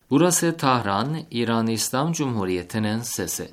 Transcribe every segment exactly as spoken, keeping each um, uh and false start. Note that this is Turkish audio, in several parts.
Burası Tahran, İran İslam Cumhuriyeti'nin sesi.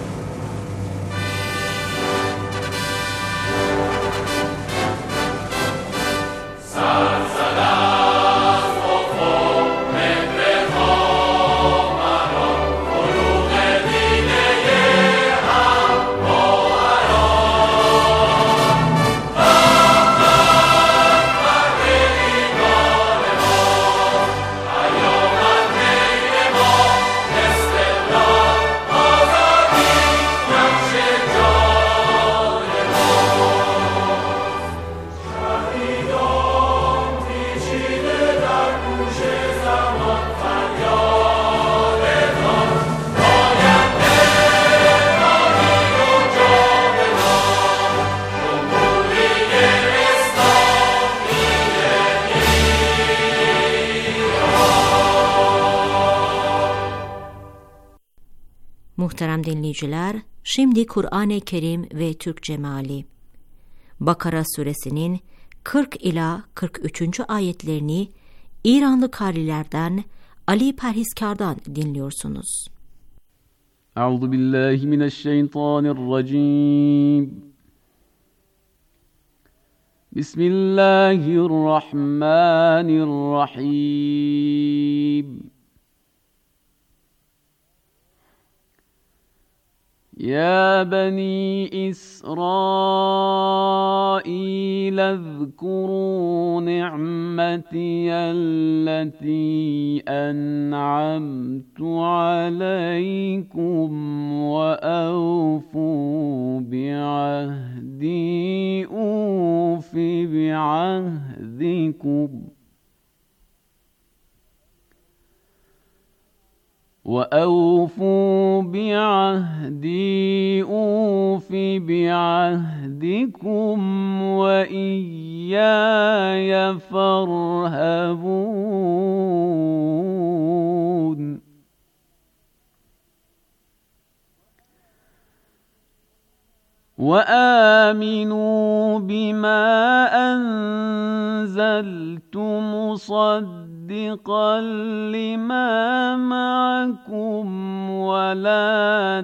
Muhterem dinleyiciler, şimdi Kur'an-ı Kerim ve Türkçe meali. Bakara suresinin kırk ila kırk üçüncü ayetlerini İranlı karilerden Ali Perhizkar'dan dinliyorsunuz. Euzu billahi mineşşeytanirracim. Bismillahirrahmanirrahim. يا بني إسرائيل اذكروا نعمتي التي أنعمت عليكم وأوفوا بعهدي أوف بعهدكم وأوفوا بعهدي أوف بعهدكم وإياي فارهبون وآمنوا بما أنزلت مصدقا لما معكم ولا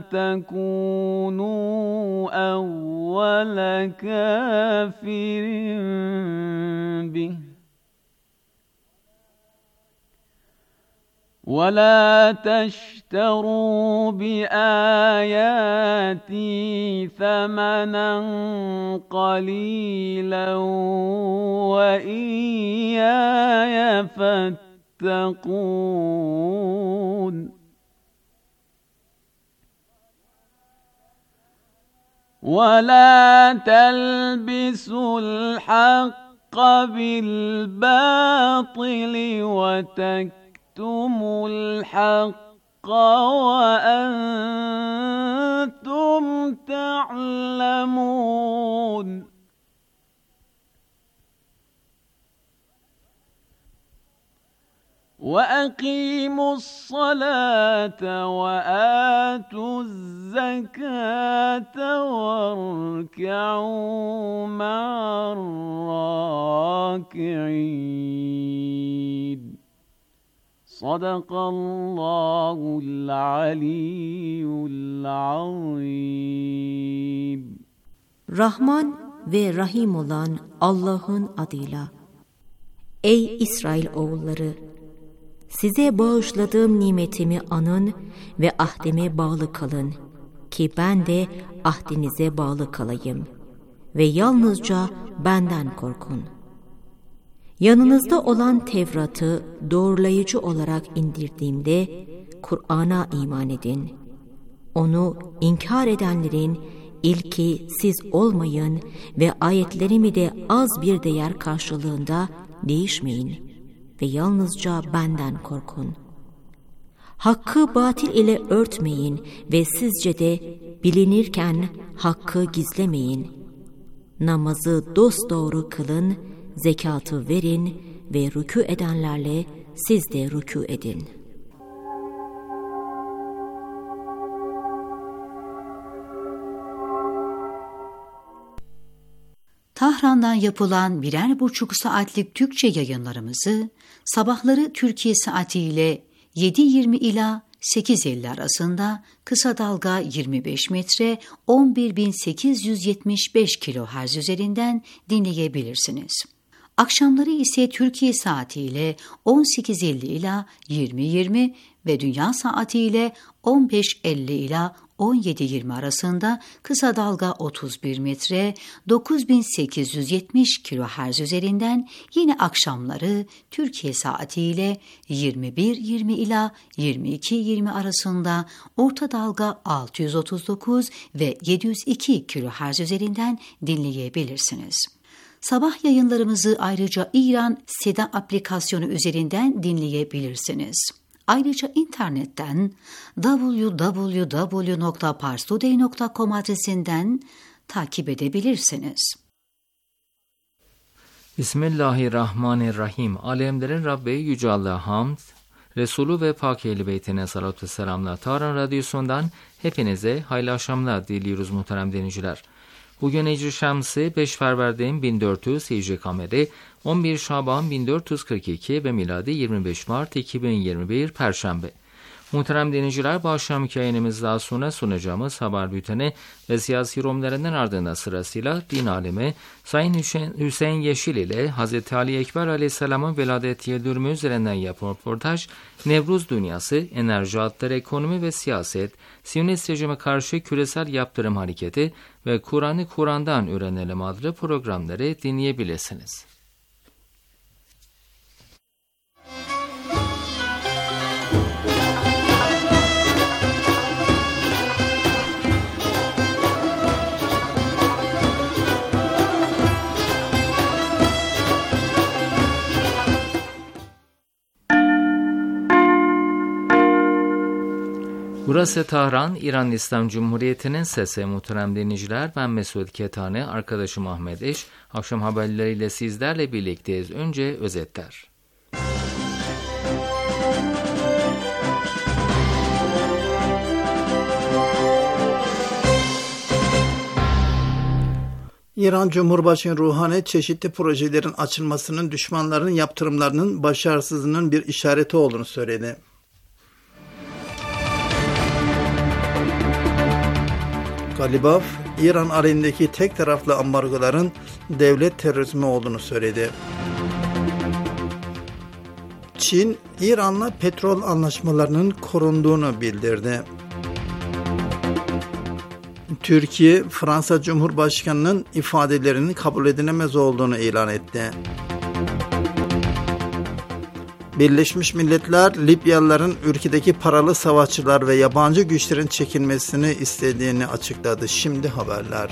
تكونوا أول كافر به ولا تشتروا بآياتي ثمنا قليلا وإياي فاتقون ولا تلبسوا الحق بالباطل وتكتموا تُمُوا الْحَقَّ وَأَنْتُمْ تَعْلَمُونَ وَأَقِيمُوا الصَّلَاةَ وَآتُوا الزَّكَاةَ وَارْكَعُوا مَعَ الرَّاكِعِينَ Sadakallahul aliyyul azim. Rahman ve Rahim olan Allah'ın adıyla. Ey İsrail oğulları! Size bağışladığım nimetimi anın ve ahdime bağlı kalın ki ben de ahdinize bağlı kalayım ve yalnızca benden korkun. Yanınızda olan Tevrat'ı doğrulayıcı olarak indirdiğimde Kur'an'a iman edin. Onu inkar edenlerin ilki siz olmayın ve ayetlerimi de az bir değer karşılığında değişmeyin ve yalnızca benden korkun. Hakkı batil ile örtmeyin ve sizce de bilinirken hakkı gizlemeyin. Namazı dosdoğru kılın, zekatı verin ve rükû edenlerle siz de rükû edin. Tahran'dan yapılan birer buçuk saatlik Türkçe yayınlarımızı sabahları Türkiye saatiyle yedi yirmi ila sekiz elli arasında, kısa dalga yirmi beş metre on bir bin sekiz yüz yetmiş beş kilohertz üzerinden dinleyebilirsiniz. Akşamları ise Türkiye saatiyle on sekiz elli ila yirmi yirmi ve dünya saatiyle on beş elli ila on yedi yirmi arasında kısa dalga otuz bir metre dokuz bin sekiz yüz yetmiş kilohertz üzerinden, yine akşamları Türkiye saatiyle yirmi bir yirmi ila yirmi iki yirmi arasında orta dalga altı yüz otuz dokuz ve yedi yüz iki kilohertz üzerinden dinleyebilirsiniz. Sabah yayınlarımızı ayrıca İran Seda aplikasyonu üzerinden dinleyebilirsiniz. Ayrıca internetten double-u double-u double-u nokta parstoday nokta com adresinden takip edebilirsiniz. Bismillahirrahmanirrahim. Alemlerin Rabbi Yüce Allah'a hamd, Resulü ve Pak Ehl-i Beytine salatü ve selamlar. Tahran Radyosu'ndan hepinize hayırlı akşamlar diliyoruz muhterem dinleyiciler. Bugün Ecri Şemsi beş Ferver'deyim bin dört yüz Hicri Kameri on bir Şaban bin dört yüz kırk iki ve miladi yirmi beş Mart iki bin yirmi bir Perşembe. Muhterem dinleyiciler, bu akşamki yayınımız daha sonra sunacağımız haber bülteni ve siyasi yorumlarından ardından sırasıyla din alemi Sayın Hüseyin Yeşil ile Hazreti Ali Ekber Aleyhisselam'ın veladeti yıldönümü üzerinden yapılan röportaj, Nevruz dünyası, enerji hatları, ekonomi ve siyaset, Siyonist rejime karşı küresel yaptırım hareketi ve Kur'an'ı Kur'an'dan öğrenelim adlı programları dinleyebilirsiniz. Burası Tahran, İran İslam Cumhuriyeti'nin sesi. Muhterem dinleyiciler, ben Mesut Ketane, arkadaşım Ahmet Eş. Akşam haberleriyle sizlerle birlikteyiz. Önce özetler. İran Cumhurbaşkanı Ruhani, çeşitli projelerin açılmasının düşmanların yaptırımlarının başarısızlığının bir işareti olduğunu söyledi. Galibaf, İran aleyhindeki tek taraflı ambargoların devlet terörizmi olduğunu söyledi. Çin, İran'la petrol anlaşmalarının korunduğunu bildirdi. Türkiye, Fransa Cumhurbaşkanı'nın ifadelerinin kabul edilemez olduğunu ilan etti. Birleşmiş Milletler, Libyalıların ülkedeki paralı savaşçılar ve yabancı güçlerin çekilmesini istediğini açıkladı. Şimdi haberler.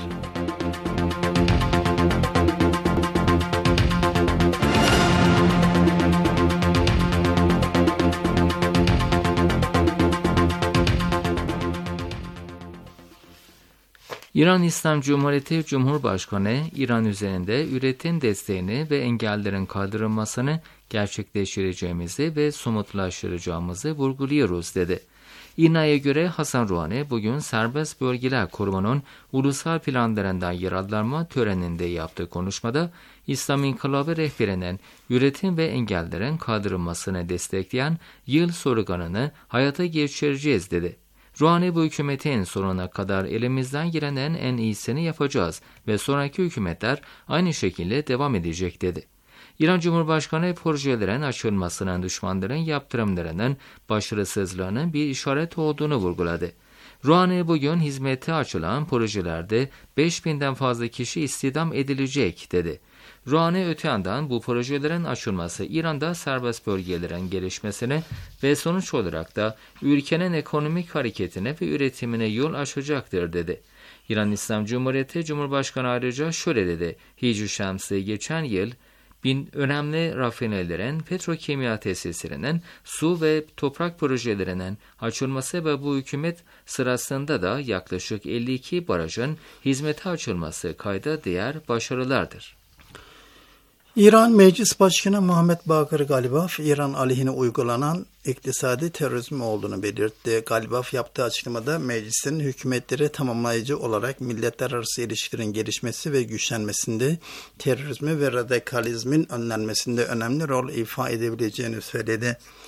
İran İslam Cumhuriyeti Cumhurbaşkanı, İran üzerinde üretim desteğini ve engellerin kaldırılmasını gerçekleştireceğimizi ve somutlaştıracağımızı vurguluyoruz dedi. İRNA'ya göre Hasan Rouhani bugün Serbest Bölgeler Kurumu'nun ulusal planlarından yararlanma töreninde yaptığı konuşmada İslam İnkılabı rehberinin üretim ve engellerin kaldırılmasını destekleyen yıl sloganını hayata geçireceğiz dedi. Rouhani, bu hükümetin sonuna kadar elimizden gelenin en iyisini yapacağız ve sonraki hükümetler aynı şekilde devam edecek dedi. İran Cumhurbaşkanı, projelerin açılmasının düşmanların yaptırımlarının başarısızlığının bir işaret olduğunu vurguladı. Rouhani, bugün hizmete açılan projelerde beş binden fazla kişi istihdam edilecek dedi. Rouhani, öte yandan bu projelerin açılması İran'da serbest bölgelerin gelişmesine ve sonuç olarak da ülkenin ekonomik hareketine ve üretimine yol açacaktır dedi. İran İslam Cumhuriyeti Cumhurbaşkanı ayrıca şöyle dedi: Hicri Şemsi geçen yıl bin önemli rafinerilerin, petrokimya tesislerinin, su ve toprak projelerinin açılması ve bu hükümet sırasında da yaklaşık elli iki barajın hizmete açılması kayda değer başarılardır. İran Meclis Başkanı Muhammed Bakır Galibaf, İran aleyhine uygulanan iktisadi terörizm olduğunu belirtti. Galibaf yaptığı açıklamada meclisin hükümetleri tamamlayıcı olarak milletler arası ilişkilerin gelişmesi ve güçlenmesinde, terörizmi ve radikalizmin önlenmesinde önemli rol ifa edebileceğini söyledi.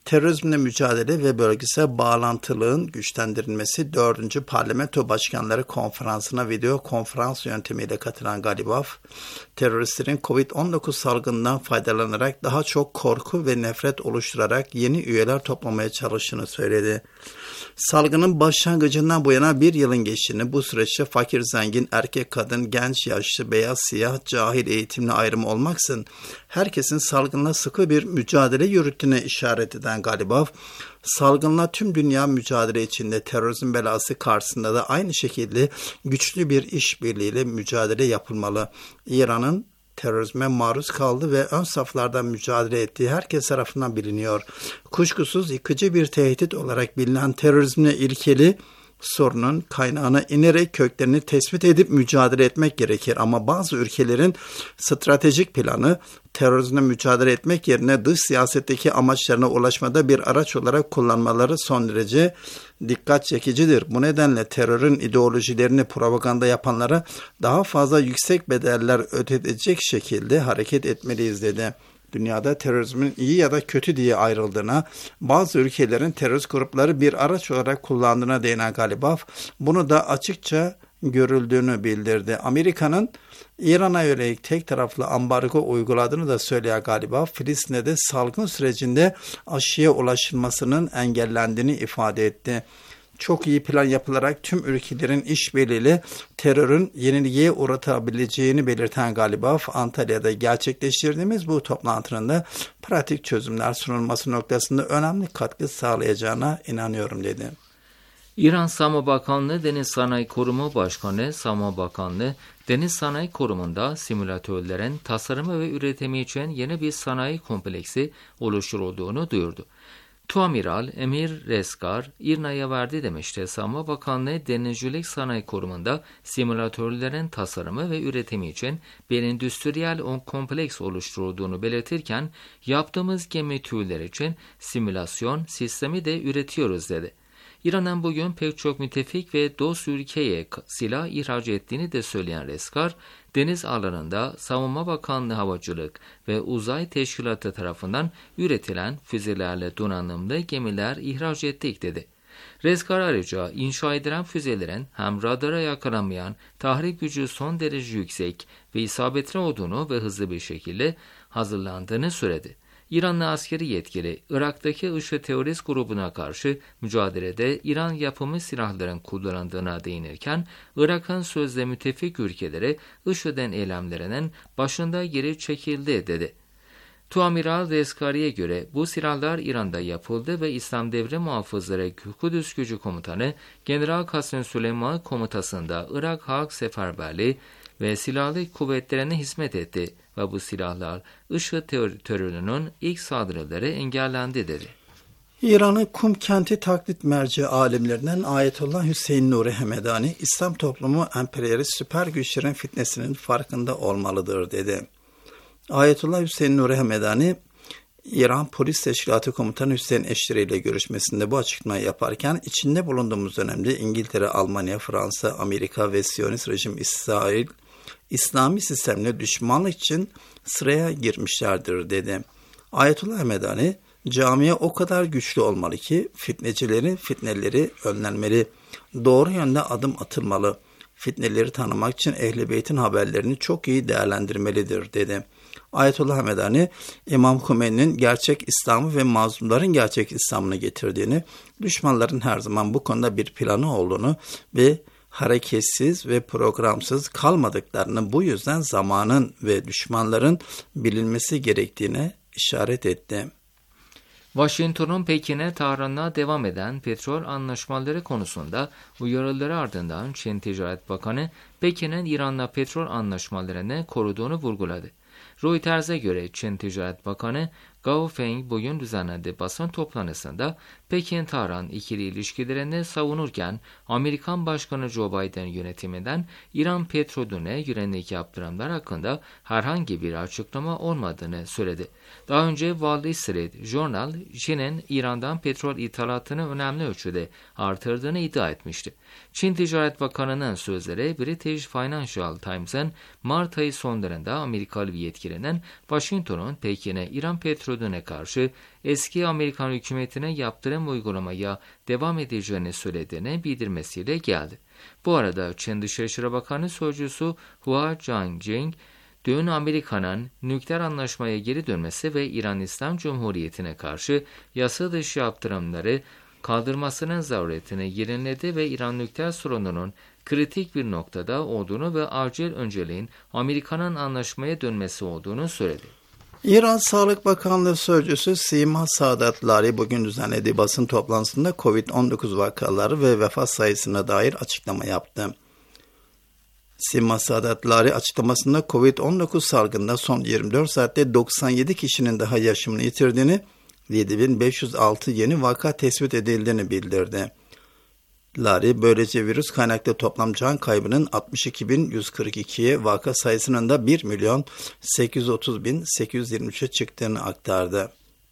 Terörizmle mücadele ve bölgesel bağlantılığın güçlendirilmesi dördüncü Parlamento Başkanları Konferansı'na video konferans yöntemiyle katılan Galibaf, teröristlerin kovid on dokuz salgından faydalanarak daha çok korku ve nefret oluşturarak yeni üyeler toplamaya çalıştığını söyledi. Salgının başlangıcından bu yana bir yılın geçtiğini, bu süreçte fakir, zengin, erkek, kadın, genç, yaşlı, beyaz, siyah, cahil, eğitimli ayrımı olmaksızın herkesin salgınla sıkı bir mücadele yürüttüğüne işaret eden Galibaf, salgınla tüm dünya mücadele içinde terörizm belası karşısında da aynı şekilde güçlü bir işbirliğiyle mücadele yapılmalı. İran'ın terörizme maruz kaldı ve ön saflardan mücadele ettiği herkes tarafından biliniyor. Kuşkusuz yıkıcı bir tehdit olarak bilinen terörizmle ilgili sorunun kaynağına inerek köklerini tespit edip mücadele etmek gerekir. Ama bazı ülkelerin stratejik planı terörizmle mücadele etmek yerine dış siyasetteki amaçlarına ulaşmada bir araç olarak kullanmaları son derece dikkat çekicidir. Bu nedenle terörün ideolojilerini propaganda yapanlara daha fazla yüksek bedeller ödetecek şekilde hareket etmeliyiz dedi. Dünyada terörizmin iyi ya da kötü diye ayrıldığına, bazı ülkelerin terörist grupları bir araç olarak kullandığına değinen Galibaf, bunu da açıkça görüldüğünü bildirdi. Amerika'nın İran'a yönelik tek taraflı ambargo uyguladığını da söyleyen Galibaf, Filistin'de de salgın sürecinde aşıya ulaşılmasının engellendiğini ifade etti. Çok iyi plan yapılarak tüm ülkelerin işbirliğiyle terörün yenilgiye uğratabileceğini belirten Galibaf, Antalya'da gerçekleştirdiğimiz bu toplantının da pratik çözümler sunulması noktasında önemli katkı sağlayacağına inanıyorum dedi. İran Savunma Bakanlığı Deniz Sanayi Kurumu Başkanı, Savunma Bakanlığı Deniz Sanayi Kurumu'nda simülatörlerin tasarımı ve üretimi için yeni bir sanayi kompleksi oluşturulduğunu duyurdu. Tuamiral Emir Rezgar, İRNA'ya verdi demişti. Savunma Bakanlığı Denizcilik Sanayi Kurumu'nda simülatörlerin tasarımı ve üretimi için bir endüstriyel kompleks oluşturulduğunu belirtirken, yaptığımız gemi türleri için simülasyon sistemi de üretiyoruz dedi. İran'ın bugün pek çok müttefik ve dost ülkeye silah ihraç ettiğini de söyleyen Rezgar, deniz alanında Savunma Bakanlığı Havacılık ve Uzay Teşkilatı tarafından üretilen füzelerle donanımlı gemiler ihraç ettik dedi. Rezgar ayrıca inşa edilen füzelerin hem radara yakalanmayan, tahrik gücü son derece yüksek ve isabetli olduğunu ve hızlı bir şekilde hazırlandığını söyledi. İranlı askeri yetkili, Irak'taki IŞİD terörist grubuna karşı mücadelede İran yapımı silahların kullanıldığına değinirken, Irak'ın sözde müttefik ülkeleri IŞİD'in eylemlerinin başında geri çekildi dedi. Tuamiral Rezgari'ye göre bu silahlar İran'da yapıldı ve İslam Devrim Muhafızları Kudüs Gücü Komutanı General Kasım Süleyman komutasında Irak Halk Seferberliği ve silahlı kuvvetlerine hizmet etti ve bu silahlar IŞİD terör, terörünün ilk saldırıları engellendi dedi. İran'ın Kum kenti taklit merci alimlerinden Ayetullah Hüseyin Nuri Hemedani, İslam toplumu emperyalist süper güçlerin fitnesinin farkında olmalıdır dedi. Ayetullah Hüseyin Nuri Hemedani, İran Polis Teşkilatı Komutanı Hüseyin Eşri ile görüşmesinde bu açıklamayı yaparken, içinde bulunduğumuz dönemde İngiltere, Almanya, Fransa, Amerika ve Siyonist rejim İsrail, İslami sistemle düşmanlık için sıraya girmişlerdir dedi. Ayetullah Hemedani, camiye o kadar güçlü olmalı ki fitnecilerin fitneleri önlenmeli, doğru yönde adım atılmalı, fitneleri tanımak için Ehl-i Beyt'in haberlerini çok iyi değerlendirmelidir dedi. Ayetullah Hemedani, İmam Hümeyni'nin gerçek İslam'ı ve mazlumların gerçek İslam'ını getirdiğini, düşmanların her zaman bu konuda bir planı olduğunu ve hareketsiz ve programsız kalmadıklarını, bu yüzden zamanın ve düşmanların bilinmesi gerektiğine işaret etti. Washington'un Pekin'e taarruzuna devam eden petrol anlaşmaları konusunda uyarıları ardından Çin Ticaret Bakanı, Pekin'in İran'la petrol anlaşmalarını koruduğunu vurguladı. Reuters'e göre Çin Ticaret Bakanı Gao Feng bugün düzenlediği basın toplantısında Pekin-Tahran ikili ilişkilerini savunurken Amerikan Başkanı Joe Biden yönetiminden İran petrolüne yönelik yaptırımlar hakkında herhangi bir açıklama olmadığını söyledi. Daha önce Wall Street Journal, Çin'in İran'dan petrol ithalatını önemli ölçüde artırdığını iddia etmişti. Çin Ticaret Bakanı'nın sözleri British Financial Times'ın Mart ayı sonlarında Amerikalı bir yetkilinin Washington'un Pekin'e İran petrolü metoduna karşı eski Amerikan hükümetine yaptırım uygulamaya devam edeceğini söylediğini bildirmesiyle geldi. Bu arada Çin Dışişleri Bakanı Sözcüsü Hua Chunying, dün Amerika'nın nükleer anlaşmaya geri dönmesi ve İran İslam Cumhuriyeti'ne karşı yasa dışı yaptırımları kaldırmasının zaruretini yerinledi ve İran nükleer sorununun kritik bir noktada olduğunu ve acil önceliğin Amerika'nın anlaşmaya dönmesi olduğunu söyledi. İran Sağlık Bakanlığı Sözcüsü Sima Saadat Lari bugün düzenlediği basın toplantısında kovid on dokuz vakaları ve vefat sayısına dair açıklama yaptı. Sima Saadat Lari açıklamasında kovid on dokuz salgında son yirmi dört saatte doksan yedi kişinin daha yaşamını yitirdiğini, yedi bin beş yüz altı yeni vaka tespit edildiğini bildirdi. Lari böylece virüs kaynaklı toplam can kaybının altmış iki bin yüz kırk ikiye, vaka sayısının da bir milyon sekiz yüz otuz bin sekiz yüz yirmi üçe çıktığını aktardı.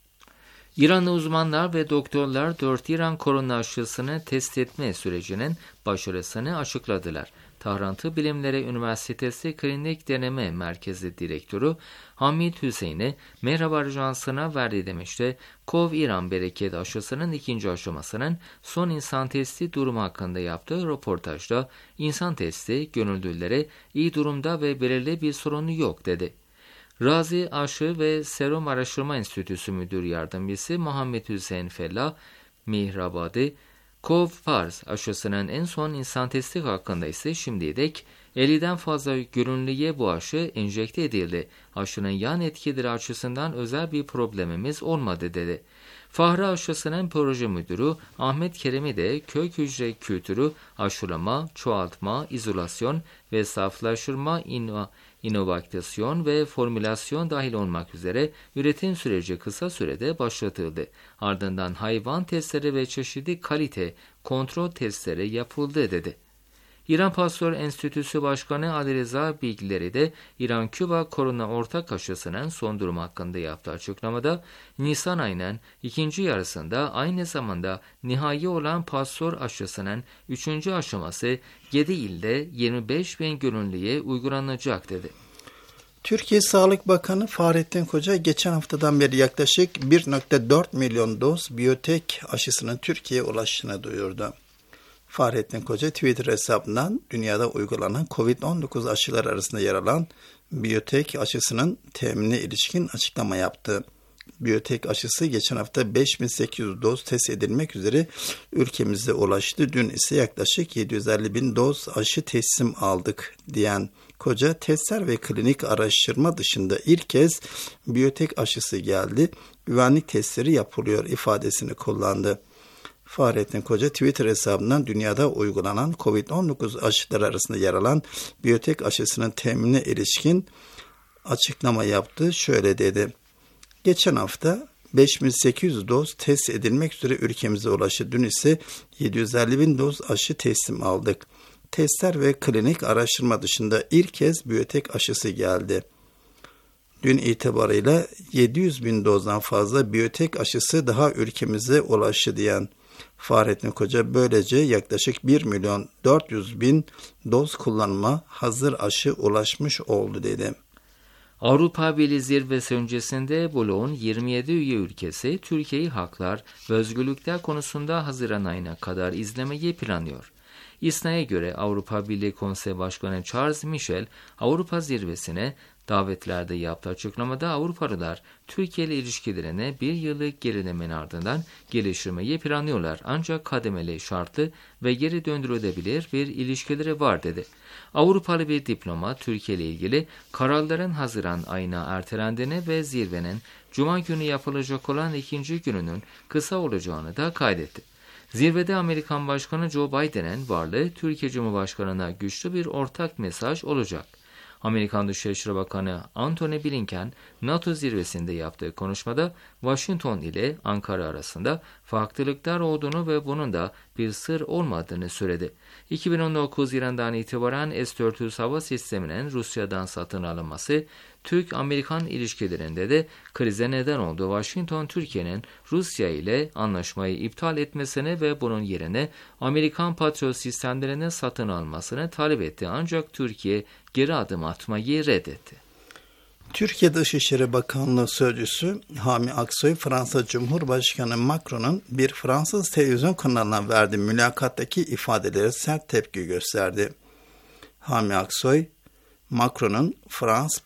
İranlı uzmanlar ve doktorlar dört İran korona aşısını test etme sürecinin başarısını açıkladılar. Tahran Tıp Bilimleri Üniversitesi Klinik Deneme Merkezi Direktörü Hamid Hüseyin'e Merhaba Ajansı'na verdiği demişti. Kov İran Bereket aşısının ikinci aşamasının son insan testi durumu hakkında yaptığı röportajda insan testi gönüllülere iyi durumda ve belirli bir sorunu yok dedi. Razi Aşı ve Serum Araştırma Enstitüsü Müdür Yardımcısı Muhammed Hüseyin Fellah Mihrabadi, Kov Pars aşısının en son insan testi hakkında ise şimdiye dek elliden fazla gönüllüye bu aşı enjekte edildi. Aşının yan etkileri açısından özel bir problemimiz olmadı dedi. Fahri aşısının proje müdürü Ahmet Kerem'i de kök hücre kültürü, aşılama, çoğaltma, izolasyon ve saflaştırma, ino inovasyon ve formülasyon dahil olmak üzere üretim süreci kısa sürede başlatıldı. Ardından hayvan testleri ve çeşitli kalite kontrol testleri yapıldı dedi. İran Pasteur Enstitüsü Başkanı Ali Reza bilgileri de İran-Küba korona ortak aşısının son durumu hakkında yaptığı açıklamada Nisan ayının ikinci yarısında aynı zamanda nihai olan Pasteur aşısının üçüncü aşaması yedi ilde yirmi beş bin gönüllüye uygulanacak dedi. Türkiye Sağlık Bakanı Fahrettin Koca geçen haftadan beri yaklaşık bir virgül dört milyon doz Biotek aşısının Türkiye'ye ulaştığını duyurdu. Fahrettin Koca Twitter hesabından dünyada uygulanan kovid on dokuz aşıları arasında yer alan Biotek aşısının teminine ilişkin açıklama yaptı. Biotek aşısı geçen hafta beş bin sekiz yüz doz test edilmek üzere ülkemize ulaştı. Dün ise yaklaşık yedi yüz elli bin doz aşı teslim aldık diyen Koca, testler ve klinik araştırma dışında ilk kez Biotek aşısı geldi, güvenlik testleri yapılıyor ifadesini kullandı. Fahrettin Koca Twitter hesabından dünyada uygulanan kovid on dokuz aşıları arasında yer alan Biotek aşısının teminine ilişkin açıklama yaptı. Şöyle dedi. Geçen hafta beş bin sekiz yüz doz test edilmek üzere ülkemize ulaştı. Dün ise yedi yüz elli bin doz aşı teslim aldık. Testler ve klinik araştırma dışında ilk kez Biotek aşısı geldi. Dün itibarıyla yedi yüz bin dozdan fazla Biotek aşısı daha ülkemize ulaştı diyen Fahrettin Koca, böylece yaklaşık bir milyon dört yüz bin doz kullanıma hazır aşı ulaşmış oldu dedi. Avrupa Birliği zirvesi öncesinde bloğun yirmi yedi üye ülkesi Türkiye'yi haklar ve özgürlükler konusunda Haziran ayına kadar izlemeyi planlıyor. İSNA'ya göre Avrupa Birliği Konsey Başkanı Charles Michel, Avrupa zirvesine davetlerde yaptığı açıklamada Avrupalılar Türkiye ile ilişkilerine bir yıllık gerilemenin ardından geliştirmeyi planlıyorlar. Ancak kademeli, şartlı ve geri döndürülebilir bir ilişkileri var dedi. Avrupalı bir diplomat Türkiye ile ilgili kararların Haziran ayına ertelendiğini ve zirvenin Cuma günü yapılacak olan ikinci gününün kısa olacağını da kaydetti. Zirvede Amerikan Başkanı Joe Biden'in varlığı Türkiye Cumhurbaşkanı'na güçlü bir ortak mesaj olacak. Amerikan Dışişleri Bakanı Antony Blinken, NATO zirvesinde yaptığı konuşmada Washington ile Ankara arasında farklılıklar olduğunu ve bunun da bir sır olmadığını söyledi. iki bin on dokuz yılından itibaren S dört yüz hava sisteminin Rusya'dan satın alınması, Türk-Amerikan ilişkilerinde de krize neden oldu. Washington, Türkiye'nin Rusya ile anlaşmayı iptal etmesini ve bunun yerine Amerikan Patriot sistemlerini satın almasını talep etti. Ancak Türkiye geri adım atmayı reddetti. Türkiye Dışişleri Bakanlığı Sözcüsü Hami Aksoy, Fransa Cumhurbaşkanı Macron'un bir Fransız televizyon kanalına verdiği mülakattaki ifadelere sert tepki gösterdi. Hami Aksoy, Macron'un France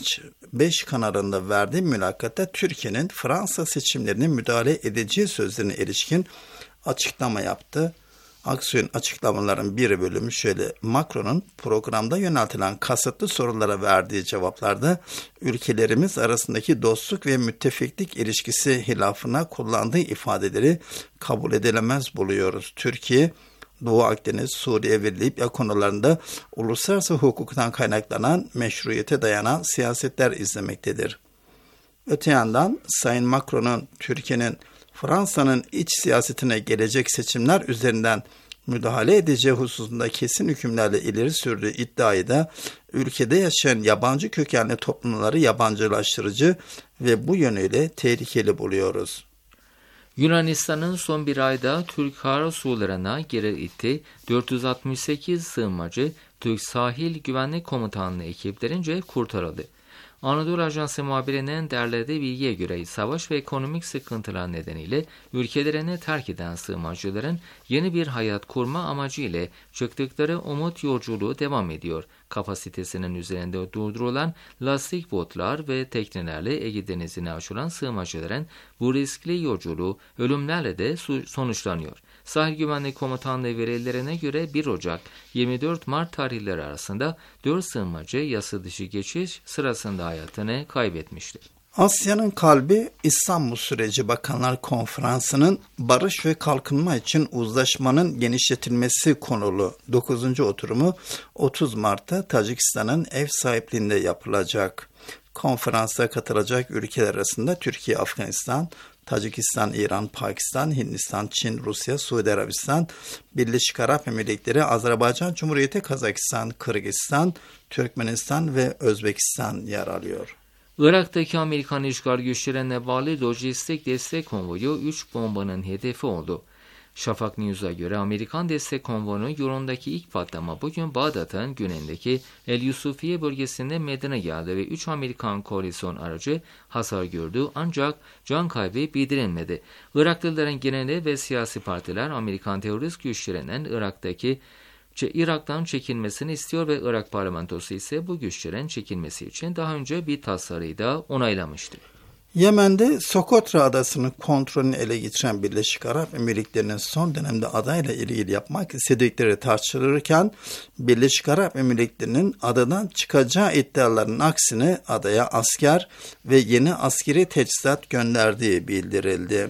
beş kanalında verdiği mülakatta Türkiye'nin Fransa seçimlerine müdahale edeceği sözlerine ilişkin açıklama yaptı. Aksoy'un açıklamaların bir bölümü şöyle: Macron'un programda yöneltilen kasıtlı sorulara verdiği cevaplarda ülkelerimiz arasındaki dostluk ve müttefiklik ilişkisi hilafına kullandığı ifadeleri kabul edilemez buluyoruz. Türkiye, Doğu Akdeniz, Suriye ve Libya konularında uluslararası hukuktan kaynaklanan meşruiyete dayanan siyasetler izlemektedir. Öte yandan Sayın Macron'un Türkiye'nin Fransa'nın iç siyasetine gelecek seçimler üzerinden müdahale edeceği hususunda kesin hükümlerle ileri sürdüğü iddiayı da ülkede yaşayan yabancı kökenli toplumları yabancılaştırıcı ve bu yönüyle tehlikeli buluyoruz. Yunanistan'ın son bir ayda Türk hava sularına geri itti dört yüz altmış sekiz sığınmacı Türk Sahil Güvenlik Komutanlığı ekiplerince kurtarıldı. Anadolu Ajansı muhabirinin derlediği bilgiye göre savaş ve ekonomik sıkıntılar nedeniyle ülkelerini terk eden sığınmacıların yeni bir hayat kurma amacıyla çıktıkları umut yolculuğu devam ediyor. Kapasitesinin üzerinde durdurulan lastik botlar ve teknelerle Ege Denizi'ne açılan sığınmacıların bu riskli yolculuğu ölümlerle de sonuçlanıyor. Sahil Güvenlik Komutanlığı verilerine göre bir Ocak yirmi dört Mart tarihleri arasında dört sığınmacı yasa dışı geçiş sırasında hayatını kaybetmişti. Asya'nın kalbi İstanbul Süreci Bakanlar Konferansı'nın barış ve kalkınma için uzlaşmanın genişletilmesi konulu dokuzuncu oturumu otuz Mart'ta Tacikistan'ın ev sahipliğinde yapılacak. Konferansa katılacak ülkeler arasında Türkiye, Afganistan, Tacikistan, İran, Pakistan, Hindistan, Çin, Rusya, Suudi Arabistan, Birleşik Arap Emirlikleri, Azerbaycan Cumhuriyeti, Kazakistan, Kırgızistan, Türkmenistan ve Özbekistan yer alıyor. Irak'taki Amerikan işgal güçlerine bağlı lojistik destek konvoyu üç bombanın hedefi oldu. Şafak News'a göre Amerikan destek konvoyunun yolundaki ilk patlama bugün Bağdat'ın güneyindeki El Yusufiye bölgesinde meydana geldi ve üç Amerikan koalisyon aracı hasar gördü ancak can kaybı bildirilmedi. Iraklıların geneli ve siyasi partiler Amerikan terörist güçlerinin Irak'taki Irak'tan çekilmesini istiyor ve Irak parlamentosu ise bu güçlerin çekilmesi için daha önce bir tasarıyı da onaylamıştı. Yemen'de Sokotra adasının kontrolünü ele geçiren Birleşik Arap Emirlikleri'nin son dönemde adayla ilgili yapmak istedikleri tartışılırken Birleşik Arap Emirlikleri'nin adadan çıkacağı iddialarının aksine adaya asker ve yeni askeri teçhizat gönderdiği bildirildi.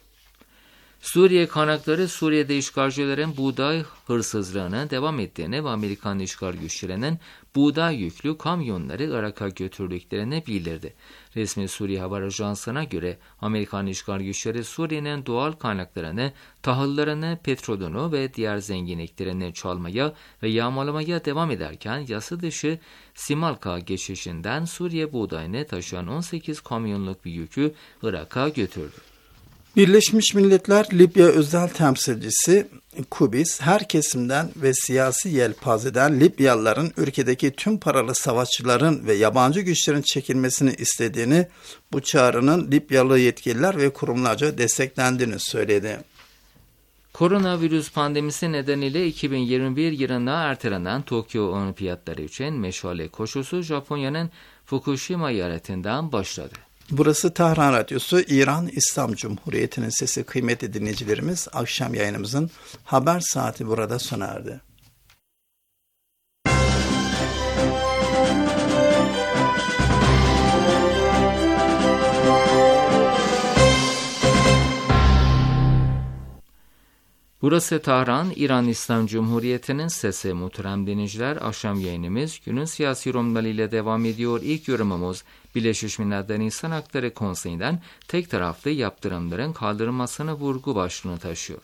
Suriye kaynakları Suriye'de işgalcilerin buğday hırsızlığına devam ettiğini ve Amerikan işgal güçlerinin buğday yüklü kamyonları Irak'a götürdüklerini bildirdi. Resmi Suriye Haber Ajansı'na göre Amerikan işgal güçleri Suriye'nin doğal kaynaklarını, tahıllarını, petrolünü ve diğer zenginliklerini çalmaya ve yağmalamaya devam ederken yasa dışı Simalka geçişinden Suriye buğdayını taşıyan on sekiz kamyonluk bir yükü Irak'a götürdü. Birleşmiş Milletler Libya özel temsilcisi Kubis, her kesimden ve siyasi yelpazeden Libyalıların ülkedeki tüm paralı savaşçıların ve yabancı güçlerin çekilmesini istediğini, bu çağrının Libyalı yetkililer ve kurumlarca desteklendiğini söyledi. Koronavirüs pandemisi nedeniyle iki bin yirmi bir yılına ertelenen Tokyo Olimpiyatları için meşale koşusu Japonya'nın Fukushima eyaletinden başladı. Burası Tahran Radyosu, İran İslam Cumhuriyeti'nin sesi. Kıymetli dinleyicilerimiz, akşam yayınımızın haber saati burada sona erdi. Burası Tahran, İran İslam Cumhuriyeti'nin sesi. Muhterem dinleyiciler, akşam yayınımız günün siyasi yorumlarıyla devam ediyor. İlk yorumumuz Birleşmiş Milletler İnsan Hakları Konseyi'nden tek taraflı yaptırımların kaldırılmasına vurgu başlığını taşıyor.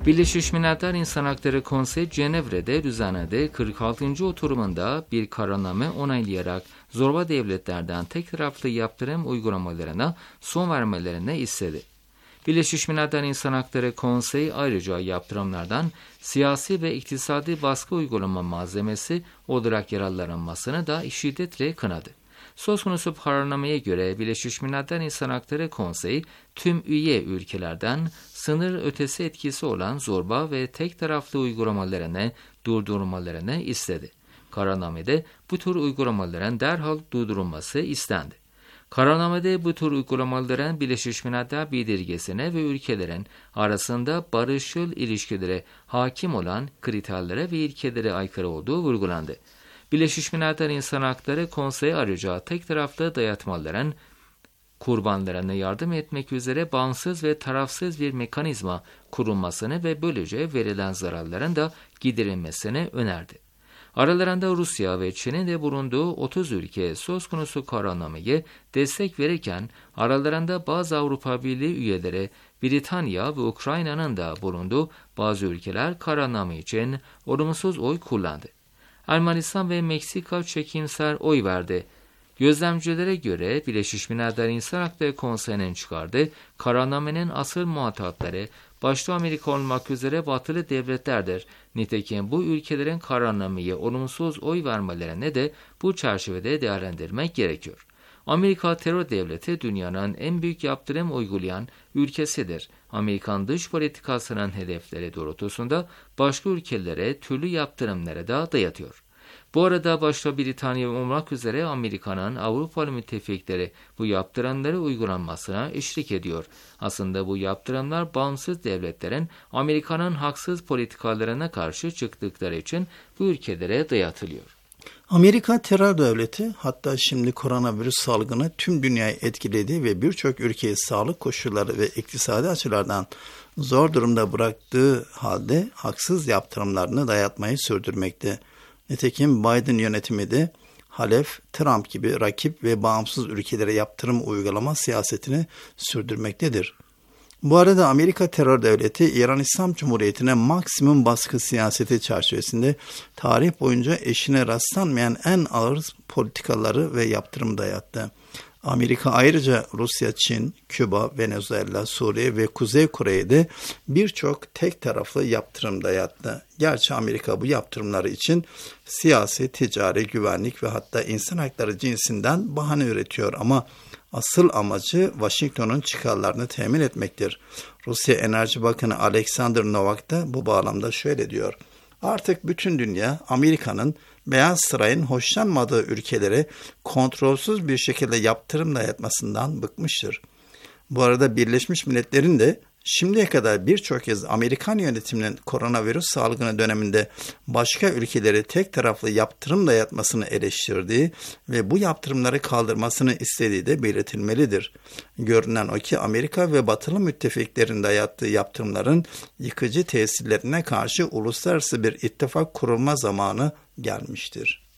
Birleşmiş Milletler İnsan Hakları Konseyi Cenevre'de düzenlediği kırk altıncı oturumunda bir kararname onaylayarak zorba devletlerden tek taraflı yaptırım uygulamalarına son vermelerini istedi. Birleşmiş Milletler İnsan Hakları Konseyi ayrıca yaptırımlardan siyasi ve iktisadi baskı uygulama malzemesi olarak yararlanmasını da şiddetle kınadı. Söz konusu kararnameye göre Birleşmiş Milletler İnsan Hakları Konseyi tüm üye ülkelerden sınır ötesi etkisi olan zorba ve tek taraflı uygulamalarını durdurmalarını istedi. Kararnamede bu tür uygulamaların derhal durdurulması istendi. Kararnamede bu tür uygulamaların Birleşmiş Milletler bildirgesine ve ülkelerin arasında barışçıl ilişkilere hakim olan kriterlere ve ilkelere aykırı olduğu vurgulandı. Birleşmiş Milletler İnsan Hakları Konseyi ayrıca tek taraflı dayatmaların kurbanlarına yardım etmek üzere bağımsız ve tarafsız bir mekanizma kurulmasını ve böylece verilen zararların da giderilmesini önerdi. Aralarında Rusya ve Çin'in de bulunduğu otuz ülke söz konusu kararnameye destek verirken aralarında bazı Avrupa Birliği üyeleri, Britanya ve Ukrayna'nın da bulunduğu bazı ülkeler kararname için olumsuz oy kullandı. Ermenistan ve Meksika çekimser oy verdi. Gözlemcilere göre Birleşmiş Milletler İnsan Hakları Konseyi'nin çıkardığı kararnamenin asıl muhatapları başta Amerika olmak üzere batılı devletlerdir. Nitekim bu ülkelerin kararnameye olumsuz oy vermelerine de bu çerçevede değerlendirmek gerekiyor. Amerika terör devleti dünyanın en büyük yaptırım uygulayan ülkesidir. Amerikan dış politikasının hedefleri doğrultusunda başka ülkelere türlü yaptırımları da dayatıyor. Bu arada başta Britanya olmak üzere Amerika'nın Avrupalı müttefikleri bu yaptırımları uygulanmasına eşlik ediyor. Aslında bu yaptırımlar bağımsız devletlerin Amerika'nın haksız politikalarına karşı çıktıkları için bu ülkelere dayatılıyor. Amerika terör devleti, hatta şimdi koronavirüs salgını tüm dünyayı etkiledi ve birçok ülkeyi sağlık koşulları ve iktisadi açılardan zor durumda bıraktığı halde haksız yaptırımlarını dayatmayı sürdürmekte. Nitekim Biden yönetimi de halef, Trump gibi rakip ve bağımsız ülkelere yaptırım uygulama siyasetini sürdürmektedir. Bu arada Amerika terör devleti İran İslam Cumhuriyeti'ne maksimum baskı siyaseti çerçevesinde tarih boyunca eşine rastlanmayan en ağır politikaları ve yaptırım dayattı. Amerika ayrıca Rusya, Çin, Küba, Venezuela, Suriye ve Kuzey Kore'de birçok tek taraflı yaptırım dayattı. Gerçi Amerika bu yaptırımları için siyasi, ticari, güvenlik ve hatta insan hakları cinsinden bahane üretiyor ama asıl amacı Washington'un çıkarlarını temin etmektir. Rusya Enerji Bakanı Alexander Novak da bu bağlamda şöyle diyor: Artık bütün dünya Amerika'nın Beyaz Saray'ın hoşlanmadığı ülkelere kontrolsüz bir şekilde yaptırım dayatmasından bıkmıştır. Bu arada Birleşmiş Milletler'in de şimdiye kadar birçok kez Amerikan yönetiminin koronavirüs salgını döneminde başka ülkeleri tek taraflı yaptırım dayatmasını eleştirdiği ve bu yaptırımları kaldırmasını istediği de belirtilmelidir. Görünen o ki Amerika ve batılı müttefiklerin dayattığı yaptırımların yıkıcı tesirlerine karşı uluslararası bir ittifak kurulma zamanı gelmiştir.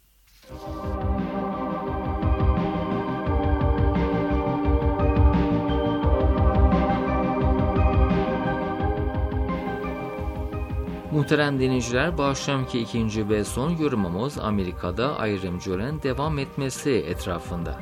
Muhterem dinleyiciler, bu akşamki ikinci ve son yorumumuz Amerika'da ayrımcılığın devam etmesi etrafında.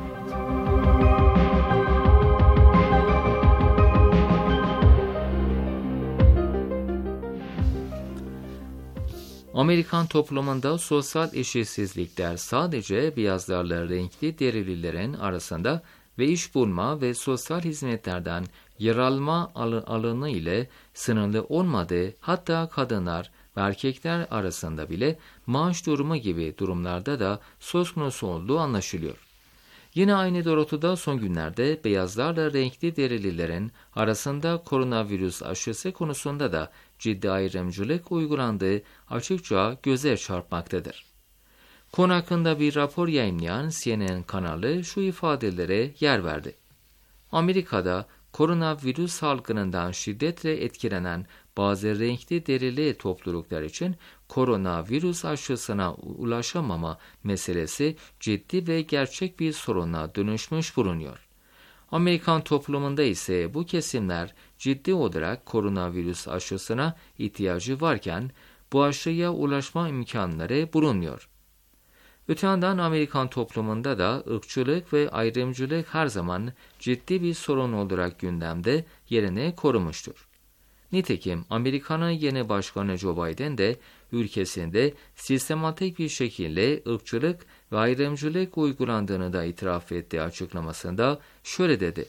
Amerikan toplumunda sosyal eşitsizlikler sadece beyazlarla renkli derililerin arasında ve iş bulma ve sosyal hizmetlerden yer alma alanı ile sınırlı olmadığı, hatta kadınlar ve erkekler arasında bile maaş durumu gibi durumlarda da söz konusu olduğu anlaşılıyor. Yine aynı doğrultuda son günlerde beyazlarla renkli derililerin arasında koronavirüs aşısı konusunda da ciddi ayrımcılık uygulandığı açıkça göze çarpmaktadır. Konu hakkında bir rapor yayınlayan C N N kanalı şu ifadelere yer verdi. Amerika'da koronavirüs salgınından şiddetle etkilenen bazı renkli derili topluluklar için koronavirüs aşısına ulaşamama meselesi ciddi ve gerçek bir soruna dönüşmüş bulunuyor. Amerikan toplumunda ise bu kesimler ciddi olarak koronavirüs aşısına ihtiyacı varken bu aşıya ulaşma imkanları bulunmuyor. Öte yandan Amerikan toplumunda da ırkçılık ve ayrımcılık her zaman ciddi bir sorun olarak gündemde yerini korumuştur. Nitekim Amerika'nın yeni başkanı Joe Biden de ülkesinde sistematik bir şekilde ırkçılık ve ayrımcılık uygulandığını da itiraf ettiği açıklamasında şöyle dedi: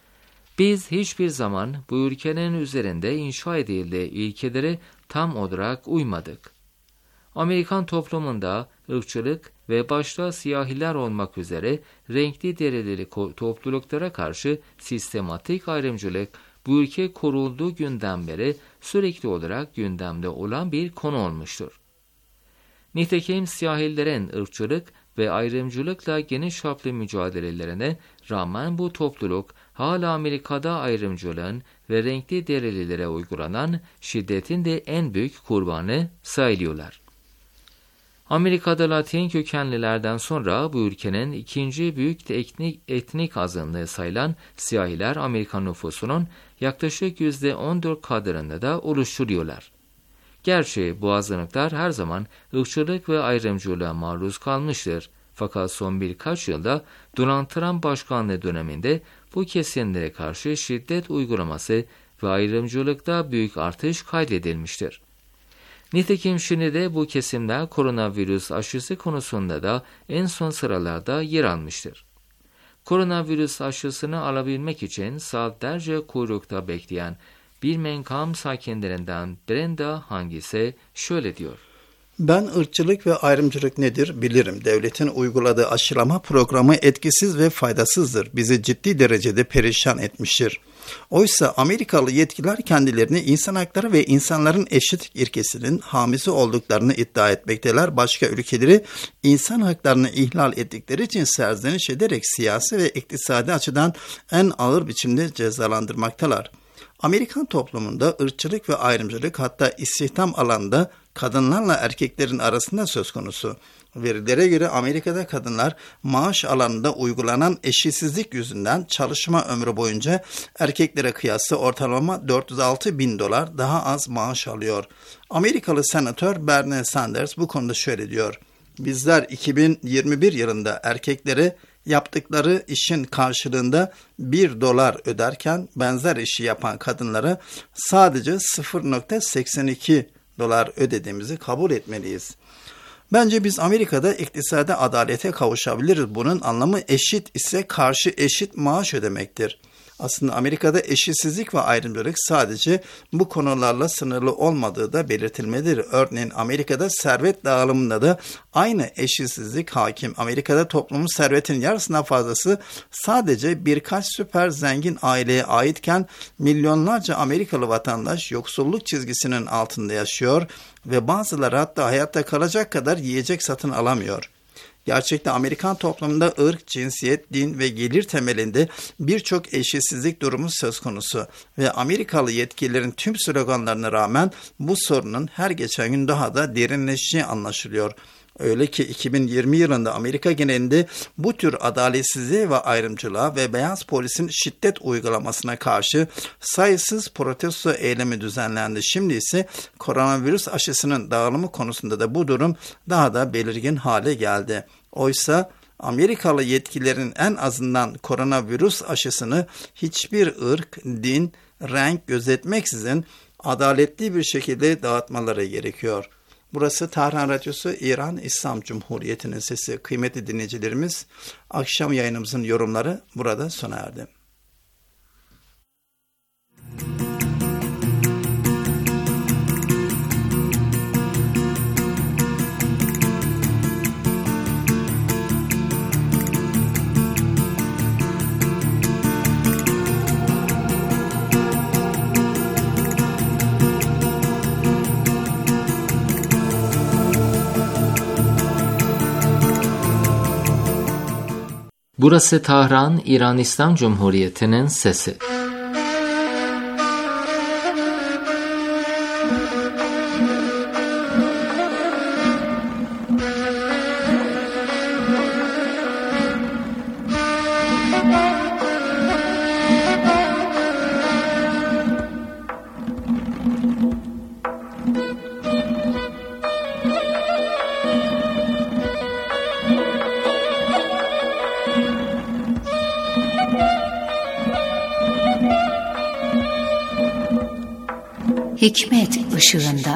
"Biz hiçbir zaman bu ülkenin üzerinde inşa edildiği ilkelere tam olarak uymadık. Amerikan toplumunda ırkçılık ve başta siyahiler olmak üzere renkli derili topluluklara karşı sistematik ayrımcılık bu ülke kurulduğu günden beri sürekli olarak gündemde olan bir konu olmuştur. Nitekim siyahilerin ırkçılık ve ayrımcılıkla geniş çaplı mücadelelerine rağmen bu topluluk hala Amerika'da ayrımcılığın ve renkli derililere uygulanan şiddetin de en büyük kurbanı sayılıyorlar. Amerika'da Latin kökenlilerden sonra bu ülkenin ikinci büyük etnik, etnik azınlığı sayılan siyahiler Amerikan nüfusunun yaklaşık yüzde on dört kadarını da oluşturuyorlar. Gerçi bu azınlıklar her zaman ırkçılık ve ayrımcılığa maruz kalmıştır. Fakat son birkaç yılda Donald Trump başkanlığı döneminde bu kesimlere karşı şiddet uygulaması ve ayrımcılıkta büyük artış kaydedilmiştir. Nitekim şimdi de bu kesimler koronavirüs aşısı konusunda da en son sıralarda yer almıştır. Koronavirüs aşısını alabilmek için saatlerce kuyrukta bekleyen Birmingham sakinlerinden Brenda Hangise şöyle diyor: "Ben ırkçılık ve ayrımcılık nedir bilirim. Devletin uyguladığı aşılama programı etkisiz ve faydasızdır. Bizi ciddi derecede perişan etmiştir. Oysa Amerikalı yetkililer kendilerini insan hakları ve insanların eşit ilkesinin hamisi olduklarını iddia etmekteler. Başka ülkeleri insan haklarını ihlal ettikleri için serzeniş ederek siyasi ve iktisadi açıdan en ağır biçimde cezalandırmaktalar. Amerikan toplumunda ırkçılık ve ayrımcılık hatta istihdam alanında kadınlarla erkeklerin arasında söz konusu. Verilere göre Amerika'da kadınlar maaş alanında uygulanan eşitsizlik yüzünden çalışma ömrü boyunca erkeklere kıyasla ortalama dört yüz altı bin dolar daha az maaş alıyor. Amerikalı senatör Bernie Sanders bu konuda şöyle diyor: "Bizler iki bin yirmi bir yılında erkeklere yaptıkları işin karşılığında bir dolar öderken benzer işi yapan kadınlara sadece sıfır virgül seksen iki dolar ödediğimizi kabul etmeliyiz." Bence biz Amerika'da iktisadi adalete kavuşabiliriz. Bunun anlamı eşit ise karşı eşit maaş ödemektir. Aslında Amerika'da eşitsizlik ve ayrımcılık sadece bu konularla sınırlı olmadığı da belirtilmelidir. Örneğin Amerika'da servet dağılımında da aynı eşitsizlik hakim. Amerika'da toplumun servetin yarısından fazlası sadece birkaç süper zengin aileye aitken milyonlarca Amerikalı vatandaş yoksulluk çizgisinin altında yaşıyor ve bazıları hatta hayatta kalacak kadar yiyecek satın alamıyor. Gerçekte Amerikan toplumunda ırk, cinsiyet, din ve gelir temelinde birçok eşitsizlik durumu söz konusu ve Amerikalı yetkililerin tüm sloganlarına rağmen bu sorunun her geçen gün daha da derinleşeceği anlaşılıyor. Öyle ki iki bin yirmi yılında Amerika genelinde bu tür adaletsizliğe ve ayrımcılığa ve beyaz polisin şiddet uygulamasına karşı sayısız protesto eylemi düzenlendi. Şimdi ise koronavirüs aşısının dağılımı konusunda da bu durum daha da belirgin hale geldi. Oysa Amerikalı yetkililerin en azından koronavirüs aşısını hiçbir ırk, din, renk gözetmeksizin adaletli bir şekilde dağıtmaları gerekiyor. Burası Tahran Radyosu, İran İslam Cumhuriyeti'nin sesi. Kıymetli dinleyicilerimiz, akşam yayınımızın yorumları burada sona erdi. Burası Tahran, İran İslam Cumhuriyeti'nin sesi. hikmet ışığında.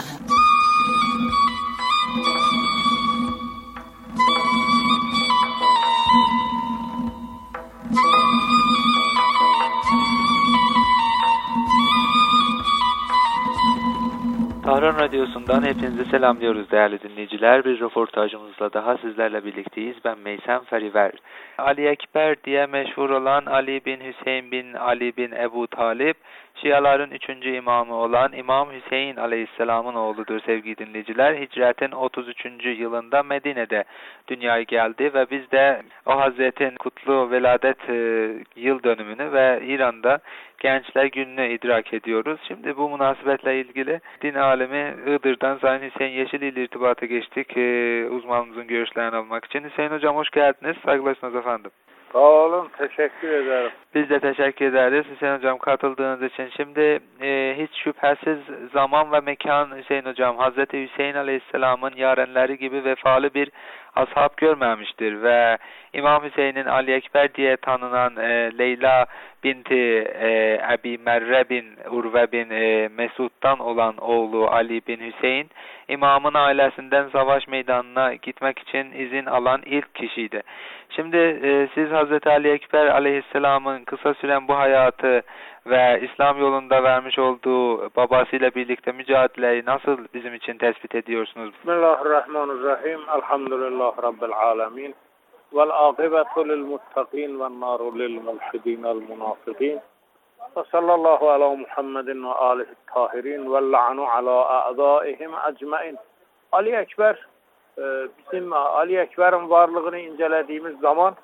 Tahran Radyosu'ndan hepinizi selamlıyoruz değerli dinleyiciler. Bir röportajımızla daha sizlerle birlikteyiz. Ben Meysem Feriver. Ali Ekber diye meşhur olan Ali bin Hüseyin bin Ali bin Ebu Talib, Şiaların üçüncü imamı olan İmam Hüseyin Aleyhisselam'ın oğludur sevgili dinleyiciler. Hicretin otuz üçüncü yılında Medine'de dünyaya geldi ve biz de o Hazretin kutlu veladet e, yıl dönümünü ve İran'da Gençler Günü'nü idrak ediyoruz. Şimdi bu münasebetle ilgili din alemi Iğdır'dan Sayın Hüseyin Yeşil ile irtibata geçtik e, uzmanımızın görüşlerini almak için. Hüseyin Hocam hoş geldiniz. Saygılar efendim. Sağ olun, teşekkür ederim. Biz de teşekkür ederiz Hüseyin Hocam katıldığınız için. Şimdi e, hiç şüphesiz zaman ve mekan Hüseyin Hocam Hazreti Hüseyin Aleyhisselam'ın yarenleri gibi vefalı bir ashab görmemiştir ve İmam Hüseyin'in Ali Ekber diye tanınan e, Leyla binti e, Ebi Merre bin Urve bin e, Mesud'dan olan oğlu Ali bin Hüseyin, imamın ailesinden savaş meydanına gitmek için izin alan ilk kişiydi. Şimdi e, siz Hazreti Ali Ekber Aleyhisselam'ın kısa süren bu hayatı ve İslam yolunda vermiş olduğu babasıyla birlikte mücadeleyi nasıl bizim için tespit ediyorsunuz? Bismillahirrahmanirrahim. Elhamdülillah Rabbil alemin. Vel âkıbetu lil muttaqin ve nâru lil mülhidin el münafıkîn. Ve sallallahu ala Muhammedin ve âlihi tahirin ve la'nu ala a'dâihim ecmaîn. Ali Ekber, bizim Ali Ekber'in varlığını incelediğimiz zaman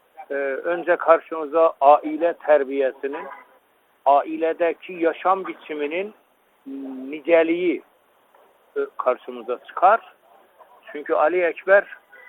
önce karşımıza aile terbiyesinin, ailedeki yaşam biçiminin niceliği karşımıza çıkar. Çünkü Ali Ekber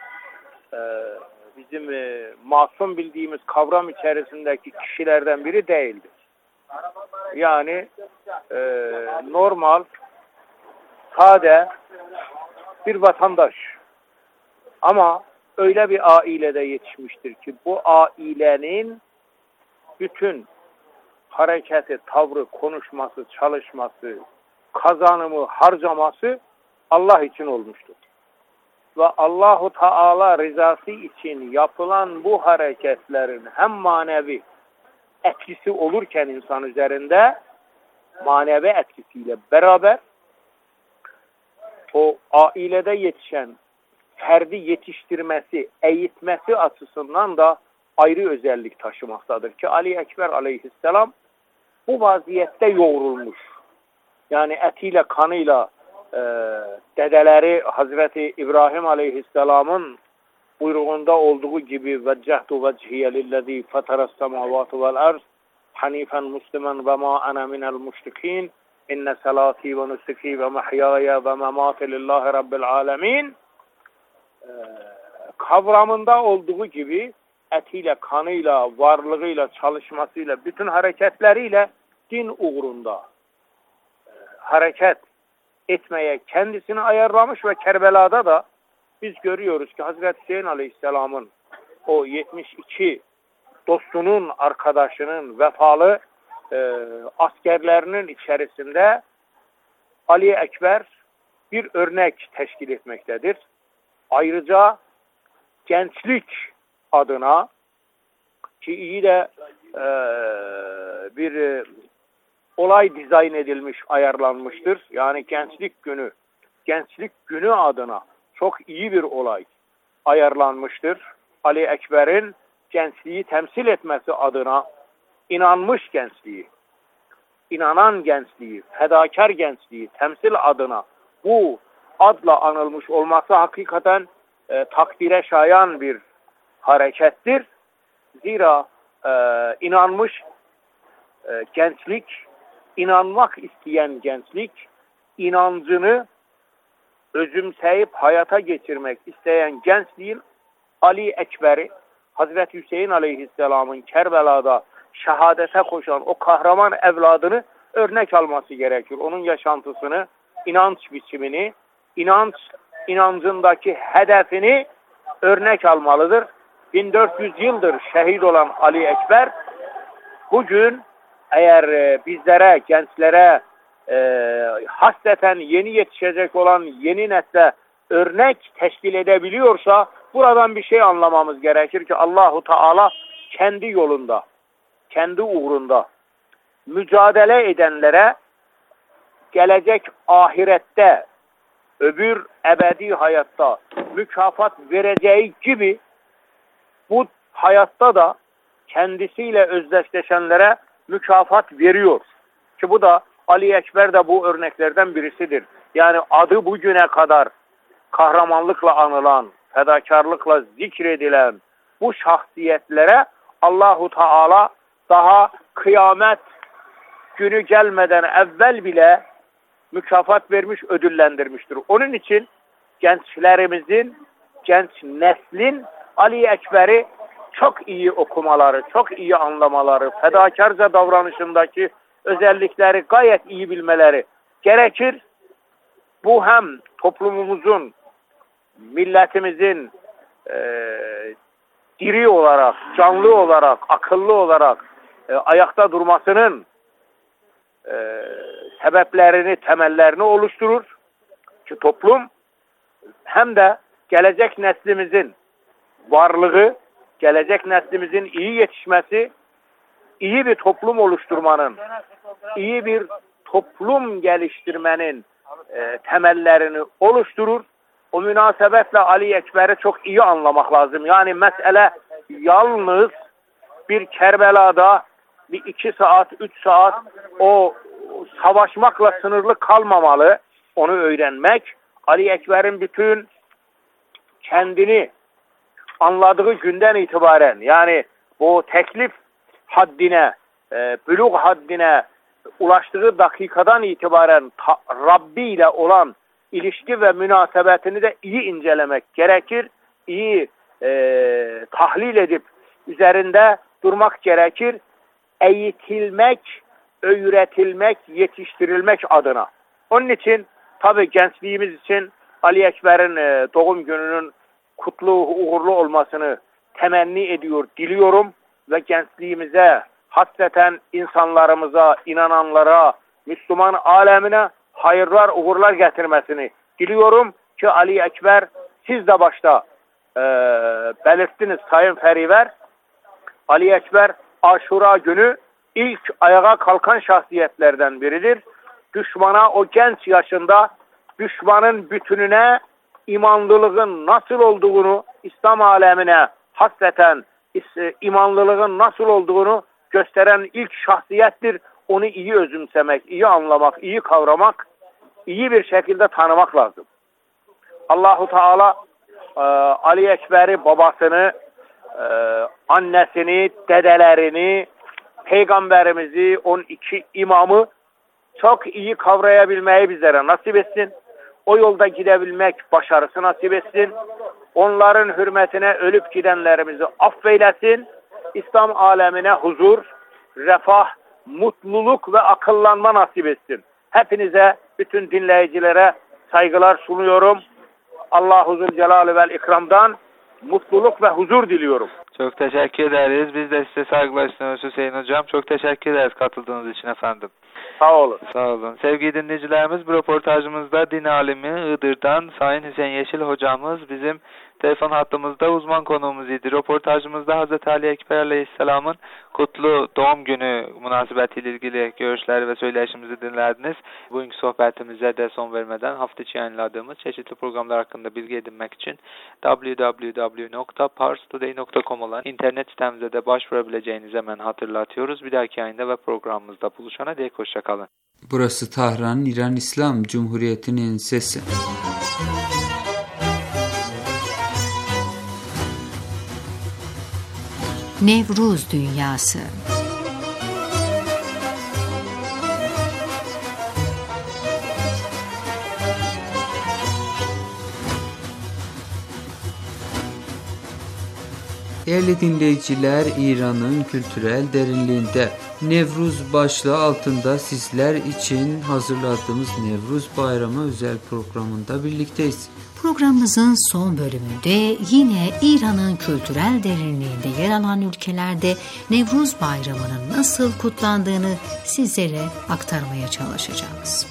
bizim masum bildiğimiz kavram içerisindeki kişilerden biri değildir. Yani normal, sade bir vatandaş. Ama öyle bir ailede yetişmiştir ki bu ailenin bütün hareketi, tavrı, konuşması, çalışması, kazanımı, harcaması Allah için olmuştur. Ve Allahu Teala rızası için yapılan bu hareketlerin hem manevi etkisi olurken insan üzerinde, manevi etkisiyle beraber o ailede yetişen ferdi yetiştirmesi, eğitmesi açısından da ayrı özellik taşımaktadır ki Ali Ekber Aleyhisselam bu vaziyette yoğrulmuş. Yani etiyle, kanıyla e, dedeleri Hazreti İbrahim Aleyhisselam'ın buyruğunda olduğu gibi veccehtu vecihiye lillezî feteres semâvâtu vel arz hanifen muslimen ve mâ ene minel müşrikîn inne salâtî ve nusukî ve mehyâye ve memâti lillahi rabbil âlemîn e, kavramında olduğu gibi etiyle, kanıyla, varlığıyla, çalışmasıyla, bütün hareketleriyle din uğrunda e, hareket etmeye kendisini ayarlamış ve Kerbela'da da biz görüyoruz ki Hazreti Hüseyin Aleyhisselam'ın o yetmiş iki dostunun, arkadaşının, vefalı e, askerlerinin içerisinde Ali Ekber bir örnek teşkil etmektedir. Ayrıca gençlik adına ki iyi de e, bir e, olay dizayn edilmiş, ayarlanmıştır. Yani gençlik günü, gençlik günü adına çok iyi bir olay ayarlanmıştır. Ali Ekber'in gençliği temsil etmesi adına inanmış gençliği, inanan gençliği, fedakar gençliği temsil adına bu adla anılmış olması hakikaten e, takdire şayan bir harekettir. Zira e, inanmış e, gençlik, inanmak isteyen gençlik, inancını özümseyip hayata geçirmek isteyen gençliğin Ali Ekber'i, Hazreti Hüseyin Aleyhisselam'ın Kerbela'da şehadete koşan o kahraman evladını örnek alması gerekir. Onun yaşantısını, inanç biçimini, inanç inancındaki hedefini örnek almalıdır. bin dört yüz yıldır şehit olan Ali Ekber bugün eğer bizlere, gençlere e, hasreten yeni yetişecek olan yeni nesle örnek teşkil edebiliyorsa buradan bir şey anlamamız gerekir ki Allahu Teala kendi yolunda, kendi uğrunda mücadele edenlere gelecek ahirette, öbür ebedi hayatta mükafat vereceği gibi bu hayatta da kendisiyle özdeşleşenlere mükafat veriyor. Ki bu da Ali Ekber de bu örneklerden birisidir. Yani adı bugüne kadar kahramanlıkla anılan, fedakarlıkla zikredilen bu şahsiyetlere Allahu Teala daha kıyamet günü gelmeden evvel bile mükafat vermiş, ödüllendirmiştir. Onun için gençlerimizin, genç neslin Ali Ekber'i çok iyi okumaları, çok iyi anlamaları, fedakarca davranışındaki özellikleri gayet iyi bilmeleri gerekir. Bu hem toplumumuzun, milletimizin e, diri olarak, canlı olarak, akıllı olarak e, ayakta durmasının e, sebeplerini, temellerini oluşturur. Ki toplum hem de gelecek neslimizin varlığı, gelecek neslimizin iyi yetişmesi, iyi bir toplum oluşturmanın, iyi bir toplum geliştirmenin e, temellerini oluşturur. O münasebetle Ali Ekber'i çok iyi anlamak lazım. Yani mesele yalnız bir Kerbela'da bir iki saat, üç saat o savaşmakla sınırlı kalmamalı. Onu öğrenmek, Ali Ekber'in bütün kendini anladığı günden itibaren, yani bu teklif haddine, e, bülug haddine ulaştığı dakikadan itibaren ta, Rabbi ile olan ilişki ve münasebetini de iyi incelemek gerekir. İyi e, tahlil edip üzerinde durmak gerekir. Eğitilmek, öğretilmek, yetiştirilmek adına. Onun için tabii gençliğimiz için Ali Ekber'in e, doğum gününün kutlu, uğurlu olmasını temenni ediyor, diliyorum ve gençliğimize, hasreten insanlarımıza, inananlara, Müslüman alemine hayırlar, uğurlar getirmesini diliyorum ki Ali Ekber, siz de başta e, belirttiniz Sayın Feriver, Ali Ekber Aşura günü ilk ayağa kalkan şahsiyetlerden biridir. Düşmana o genç yaşında düşmanın bütününe imanlılığın nasıl olduğunu, İslam alemine hasreten imanlılığın nasıl olduğunu gösteren ilk şahsiyettir. Onu iyi özümsemek, iyi anlamak, iyi kavramak, iyi bir şekilde tanımak lazım. Allahu Teala e, Ali Ekber'i, babasını, e, annesini, dedelerini, peygamberimizi, on iki imamı çok iyi kavrayabilmeyi bizlere nasip etsin. O yolda gidebilmek başarısı nasip etsin. Onların hürmetine ölüp gidenlerimizi affeylesin. İslam alemine huzur, refah, mutluluk ve akıllanma nasip etsin. Hepinize, bütün dinleyicilere saygılar sunuyorum. Allah-u Zülcelal vel İkram'dan mutluluk ve huzur diliyorum. Çok teşekkür ederiz. Biz de size saygılar sunuyoruz Hüseyin Hocam. Çok teşekkür ederiz katıldığınız için efendim. Sağ olun. Sağ olun. Sevgili dinleyicilerimiz, bu röportajımızda din alimi Iğdır'dan Sayın Hüseyin Yeşil hocamız bizim telefon hattımızda uzman konuğumuz idi. Röportajımızda Hazreti Ali Ekber Aleyhisselam'ın kutlu doğum günü münasebetiyle ilgili görüşleri ve söyleşimizi dinlediniz. Bugünkü sohbetimize de son vermeden hafta içi yayınladığımız çeşitli programlar hakkında bilgi edinmek için double-u double-u double-u nokta pars today nokta com olan internet sitemize de başvurabileceğinizi hemen hatırlatıyoruz. Bir dahaki yayında ve programımızda buluşana dek hoşçakalın. Burası Tahran, İran İslam Cumhuriyeti'nin sesi. Nevruz Dünyası. Değerli dinleyiciler, İran'ın kültürel derinliğinde Nevruz başlığı altında sizler için hazırladığımız Nevruz Bayramı özel programında birlikteyiz. Programımızın son bölümünde yine İran'ın kültürel derinliğinde yer alan ülkelerde Nevruz Bayramı'nın nasıl kutlandığını sizlere aktarmaya çalışacağız.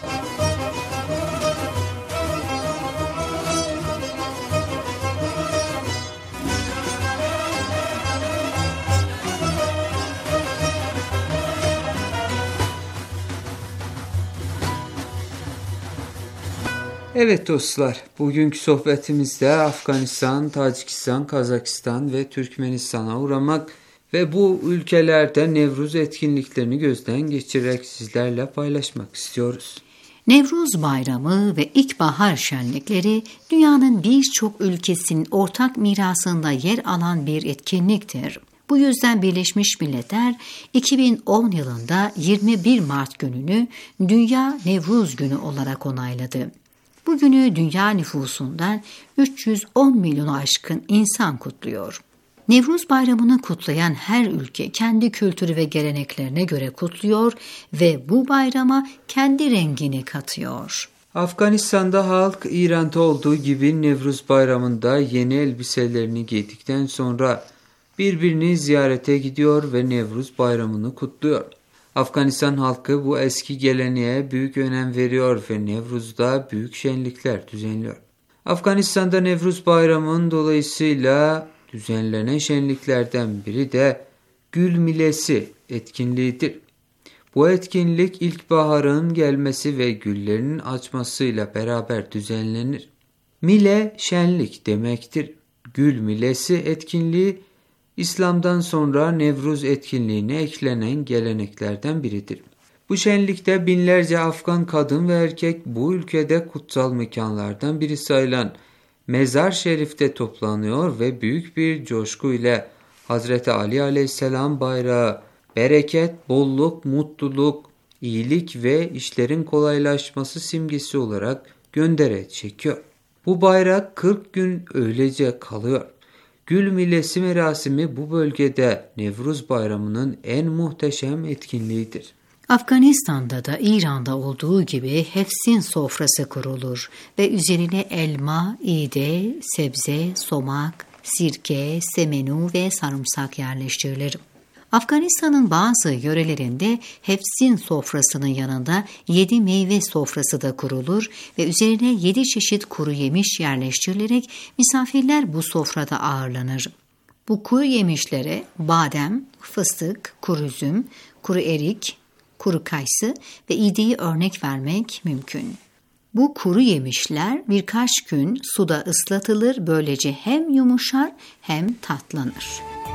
Evet dostlar, bugünkü sohbetimizde Afganistan, Tacikistan, Kazakistan ve Türkmenistan'a uğramak ve bu ülkelerde Nevruz etkinliklerini gözden geçirerek sizlerle paylaşmak istiyoruz. Nevruz Bayramı ve İlkbahar şenlikleri dünyanın birçok ülkesinin ortak mirasında yer alan bir etkinliktir. Bu yüzden Birleşmiş Milletler iki bin on yılında yirmi bir Mart gününü Dünya Nevruz Günü olarak onayladı. Bu günü dünya nüfusundan üç yüz on milyonu aşkın insan kutluyor. Nevruz Bayramı'nı kutlayan her ülke kendi kültürü ve geleneklerine göre kutluyor ve bu bayrama kendi rengini katıyor. Afganistan'da halk İran'da olduğu gibi Nevruz Bayramı'nda yeni elbiselerini giydikten sonra birbirini ziyarete gidiyor ve Nevruz Bayramı'nı kutluyor. Afganistan halkı bu eski geleneğe büyük önem veriyor ve Nevruz'da büyük şenlikler düzenliyor. Afganistan'da Nevruz Bayramı'nın dolayısıyla düzenlenen şenliklerden biri de Gül Milesi etkinliğidir. Bu etkinlik ilkbaharın gelmesi ve güllerin açmasıyla beraber düzenlenir. Mile şenlik demektir. Gül Milesi etkinliği İslam'dan sonra Nevruz etkinliğine eklenen geleneklerden biridir. Bu şenlikte binlerce Afgan kadın ve erkek bu ülkede kutsal mekanlardan biri sayılan Mezar Şerif'te toplanıyor ve büyük bir coşku ile Hazreti Ali Aleyhisselam bayrağı bereket, bolluk, mutluluk, iyilik ve işlerin kolaylaşması simgesi olarak göndere çekiyor. Bu bayrak kırk gün öylece kalıyor. Gül Milesi merasimi bu bölgede Nevruz Bayramı'nın en muhteşem etkinliğidir. Afganistan'da da İran'da olduğu gibi hefsin sofrası kurulur ve üzerine elma, iğde, sebze, somak, sirke, semenu ve sarımsak yerleştirilir. Afganistan'ın bazı yörelerinde hefsin sofrasının yanında yedi meyve sofrası da kurulur ve üzerine yedi çeşit kuru yemiş yerleştirilerek misafirler bu sofrada ağırlanır. Bu kuru yemişlere badem, fıstık, kuru üzüm, kuru erik, kuru kayısı ve iğdeyi örnek vermek mümkün. Bu kuru yemişler birkaç gün suda ıslatılır, böylece hem yumuşar hem tatlanır.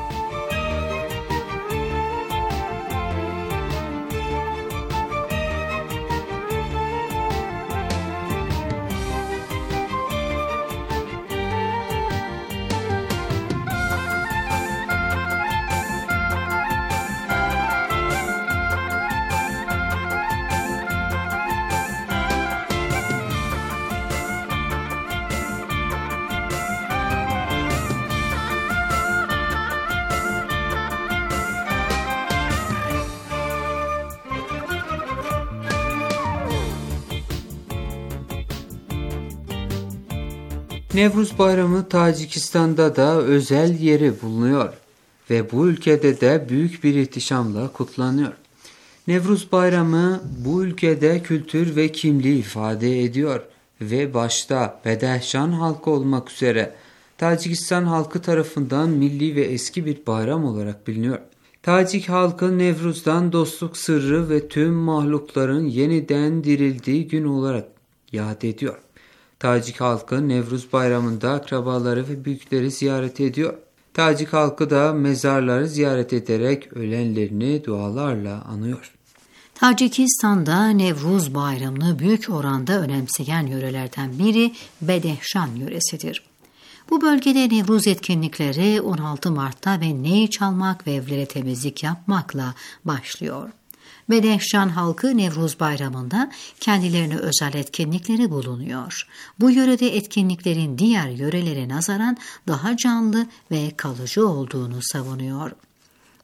Nevruz Bayramı Tacikistan'da da özel yeri bulunuyor ve bu ülkede de büyük bir ihtişamla kutlanıyor. Nevruz Bayramı bu ülkede kültür ve kimliği ifade ediyor ve başta Bedehşan halkı olmak üzere Tacikistan halkı tarafından milli ve eski bir bayram olarak biliniyor. Tacik halkı Nevruz'dan dostluk sırrı ve tüm mahlukların yeniden dirildiği gün olarak yad ediyor. Tacik halkı Nevruz Bayramı'nda akrabaları ve büyükleri ziyaret ediyor. Tacik halkı da mezarları ziyaret ederek ölenlerini dualarla anıyor. Tacikistan'da Nevruz Bayramı'nı büyük oranda önemseyen yörelerden biri Bedehşan yöresidir. Bu bölgede Nevruz etkinlikleri on altı Mart'ta ve ney çalmak ve evlere temizlik yapmakla başlıyor. Bedehşan halkı Nevruz Bayramı'nda kendilerine özel etkinlikleri bulunuyor. Bu yörede etkinliklerin diğer yörelere nazaran daha canlı ve kalıcı olduğunu savunuyor.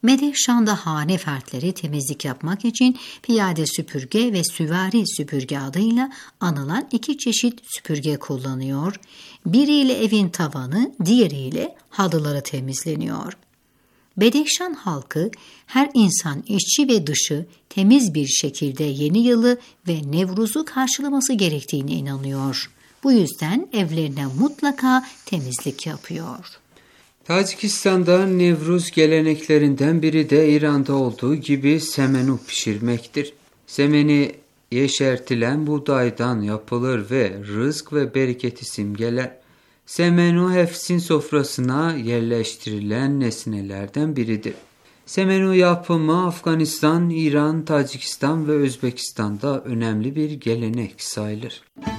Medehşan'da hane fertleri temizlik yapmak için piyade süpürge ve süvari süpürge adıyla anılan iki çeşit süpürge kullanıyor. Biriyle evin tavanı, diğeriyle halıları temizleniyor. Bedehşan halkı her insan içi ve dışı temiz bir şekilde yeni yılı ve Nevruz'u karşılaması gerektiğine inanıyor. Bu yüzden evlerine mutlaka temizlik yapıyor. Tacikistan'da Nevruz geleneklerinden biri de İran'da olduğu gibi semenu pişirmektir. Semeni yeşertilen buğdaydan yapılır ve rızk ve bereketi simgeler. Semenu hefsin sofrasına yerleştirilen nesnelerden biridir. Semenu yapımı Afganistan, İran, Tacikistan ve Özbekistan'da önemli bir gelenek sayılır.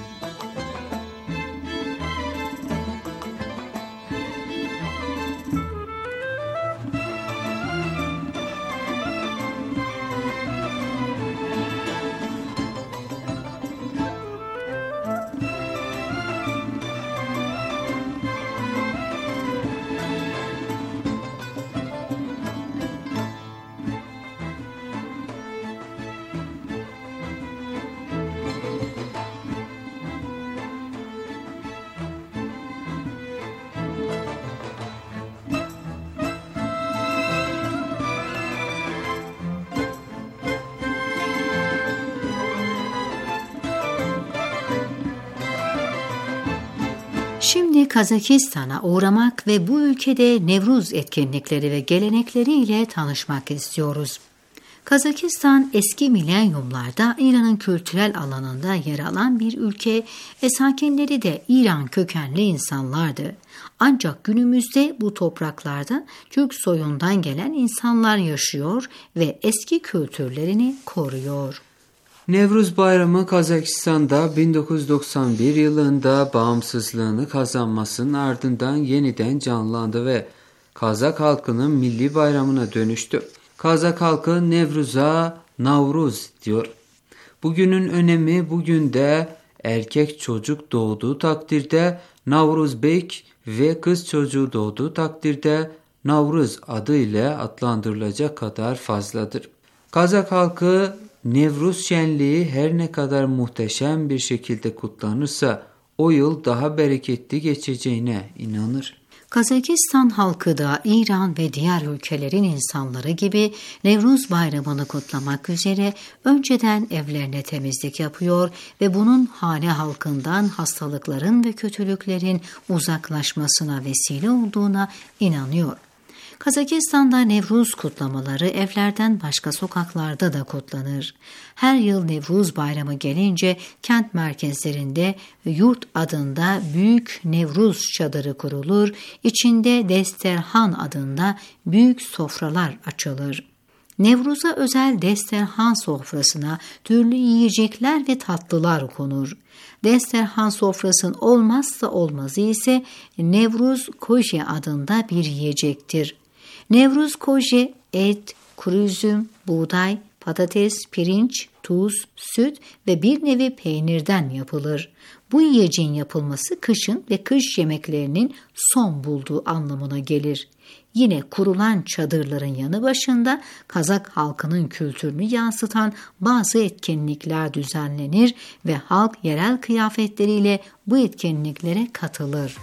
Şimdi Kazakistan'a uğramak ve bu ülkede Nevruz etkinlikleri ve gelenekleriyle tanışmak istiyoruz. Kazakistan eski milenyumlarda İran'ın kültürel alanında yer alan bir ülke ve sakinleri de İran kökenli insanlardı. Ancak günümüzde bu topraklarda Türk soyundan gelen insanlar yaşıyor ve eski kültürlerini koruyor. Nevruz Bayramı Kazakistan'da bin dokuz yüz doksan bir yılında bağımsızlığını kazanmasının ardından yeniden canlandı ve Kazak halkının milli bayramına dönüştü. Kazak halkı Nevruz'a Navruz diyor. Bugünün önemi bugün de erkek çocuk doğduğu takdirde Navruzbek ve kız çocuğu doğduğu takdirde Navruz adıyla adlandırılacak kadar fazladır. Kazak halkı Nevruz şenliği her ne kadar muhteşem bir şekilde kutlanırsa o yıl daha bereketli geçeceğine inanır. Kazakistan halkı da İran ve diğer ülkelerin insanları gibi Nevruz Bayramı'nı kutlamak üzere önceden evlerine temizlik yapıyor ve bunun hane halkından hastalıkların ve kötülüklerin uzaklaşmasına vesile olduğuna inanıyor. Kazakistan'da Nevruz kutlamaları evlerden başka sokaklarda da kutlanır. Her yıl Nevruz Bayramı gelince kent merkezlerinde yurt adında büyük Nevruz çadırı kurulur, içinde Desterhan adında büyük sofralar açılır. Nevruz'a özel Desterhan sofrasına türlü yiyecekler ve tatlılar konur. Desterhan sofrasının olmazsa olmazı ise Nevruz koje adında bir yiyecektir. Nevruz koje et, kuru üzüm, buğday, patates, pirinç, tuz, süt ve bir nevi peynirden yapılır. Bu yiyeceğin yapılması kışın ve kış yemeklerinin son bulduğu anlamına gelir. Yine kurulan çadırların yanı başında Kazak halkının kültürünü yansıtan bazı etkinlikler düzenlenir ve halk yerel kıyafetleriyle bu etkinliklere katılır.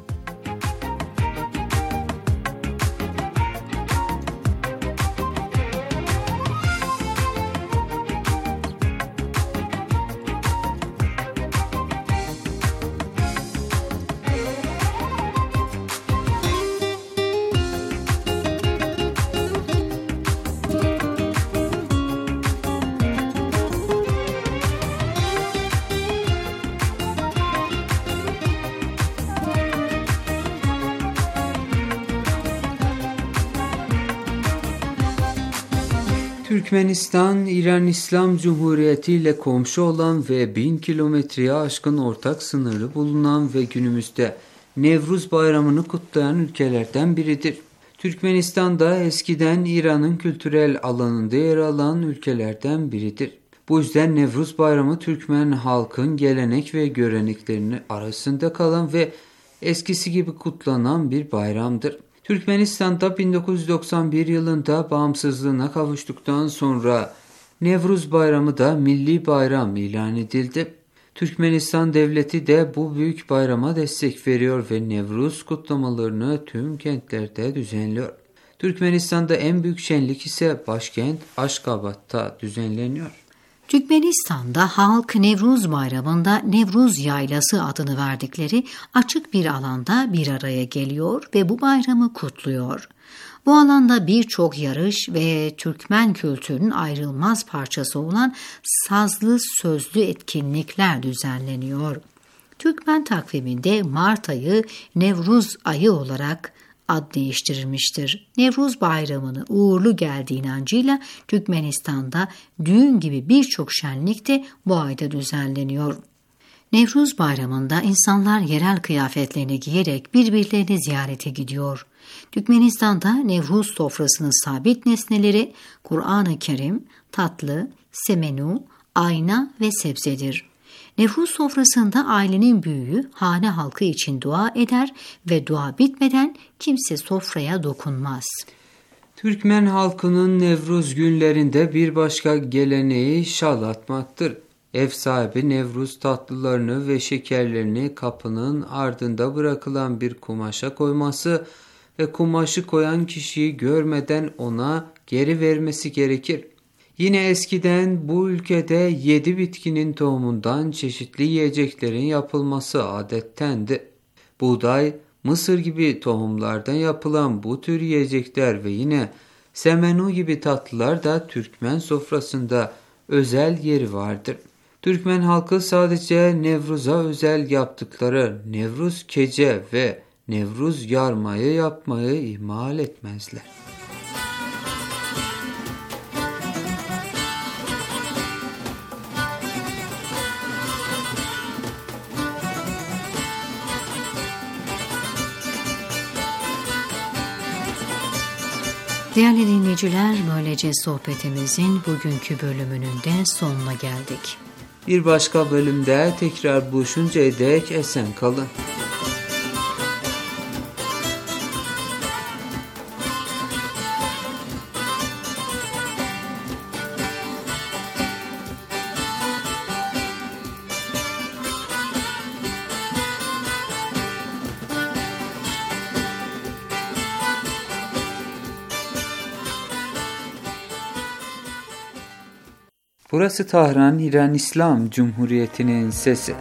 Türkmenistan, İran İslam Cumhuriyeti ile komşu olan ve bin kilometreye aşkın ortak sınırı bulunan ve günümüzde Nevruz Bayramı'nı kutlayan ülkelerden biridir. Türkmenistan da eskiden İran'ın kültürel alanında yer alan ülkelerden biridir. Bu yüzden Nevruz Bayramı Türkmen halkın gelenek ve göreneklerinin arasında kalan ve eskisi gibi kutlanan bir bayramdır. Türkmenistan'da bin dokuz yüz doksan bir yılında bağımsızlığına kavuştuktan sonra Nevruz Bayramı da milli bayram ilan edildi. Türkmenistan devleti de bu büyük bayrama destek veriyor ve Nevruz kutlamalarını tüm kentlerde düzenliyor. Türkmenistan'da en büyük şenlik ise başkent Aşgabat'ta düzenleniyor. Türkmenistan'da halk Nevruz Bayramı'nda Nevruz Yaylası adını verdikleri açık bir alanda bir araya geliyor ve bu bayramı kutluyor. Bu alanda birçok yarış ve Türkmen kültürünün ayrılmaz parçası olan sazlı sözlü etkinlikler düzenleniyor. Türkmen takviminde Mart ayı Nevruz ayı olarak ad değiştirilmiştir. Nevruz Bayramı'nı uğurlu geldiği inancıyla Türkmenistan'da düğün gibi birçok şenlik de bu ayda düzenleniyor. Nevruz Bayramı'nda insanlar yerel kıyafetlerini giyerek birbirlerini ziyarete gidiyor. Türkmenistan'da Nevruz sofrasının sabit nesneleri Kur'an-ı Kerim, tatlı, semenu, ayna ve sebzedir. Nevruz sofrasında ailenin büyüğü hane halkı için dua eder ve dua bitmeden kimse sofraya dokunmaz. Türkmen halkının Nevruz günlerinde bir başka geleneği şal atmaktır. Ev sahibi Nevruz tatlılarını ve şekerlerini kapının ardında bırakılan bir kumaşa koyması ve kumaşı koyan kişiyi görmeden ona geri vermesi gerekir. Yine eskiden bu ülkede yedi bitkinin tohumundan çeşitli yiyeceklerin yapılması adettendi. Buğday, mısır gibi tohumlardan yapılan bu tür yiyecekler ve yine semenu gibi tatlılar da Türkmen sofrasında özel yeri vardır. Türkmen halkı sadece Nevruz'a özel yaptıkları Nevruz Kece ve Nevruz Yarmayı yapmayı ihmal etmezler. Değerli dinleyiciler, böylece sohbetimizin bugünkü bölümünün de sonuna geldik. Bir başka bölümde tekrar buluşuncaya dek esen kalın. Burası Tahran, İran İslam Cumhuriyeti'nin sesi.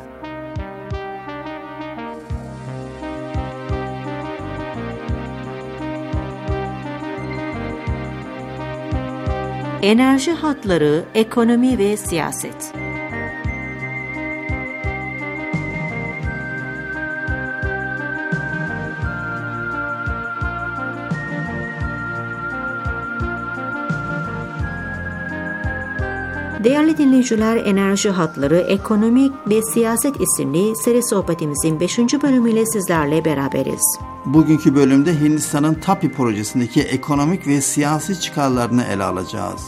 Enerji hatları, ekonomi ve siyaset. Değerli dinleyiciler, Enerji Hatları, Ekonomik ve Siyaset isimli seri sohbetimizin beşinci bölümüyle sizlerle beraberiz. Bugünkü bölümde Hindistan'ın TAPI projesindeki ekonomik ve siyasi çıkarlarını ele alacağız.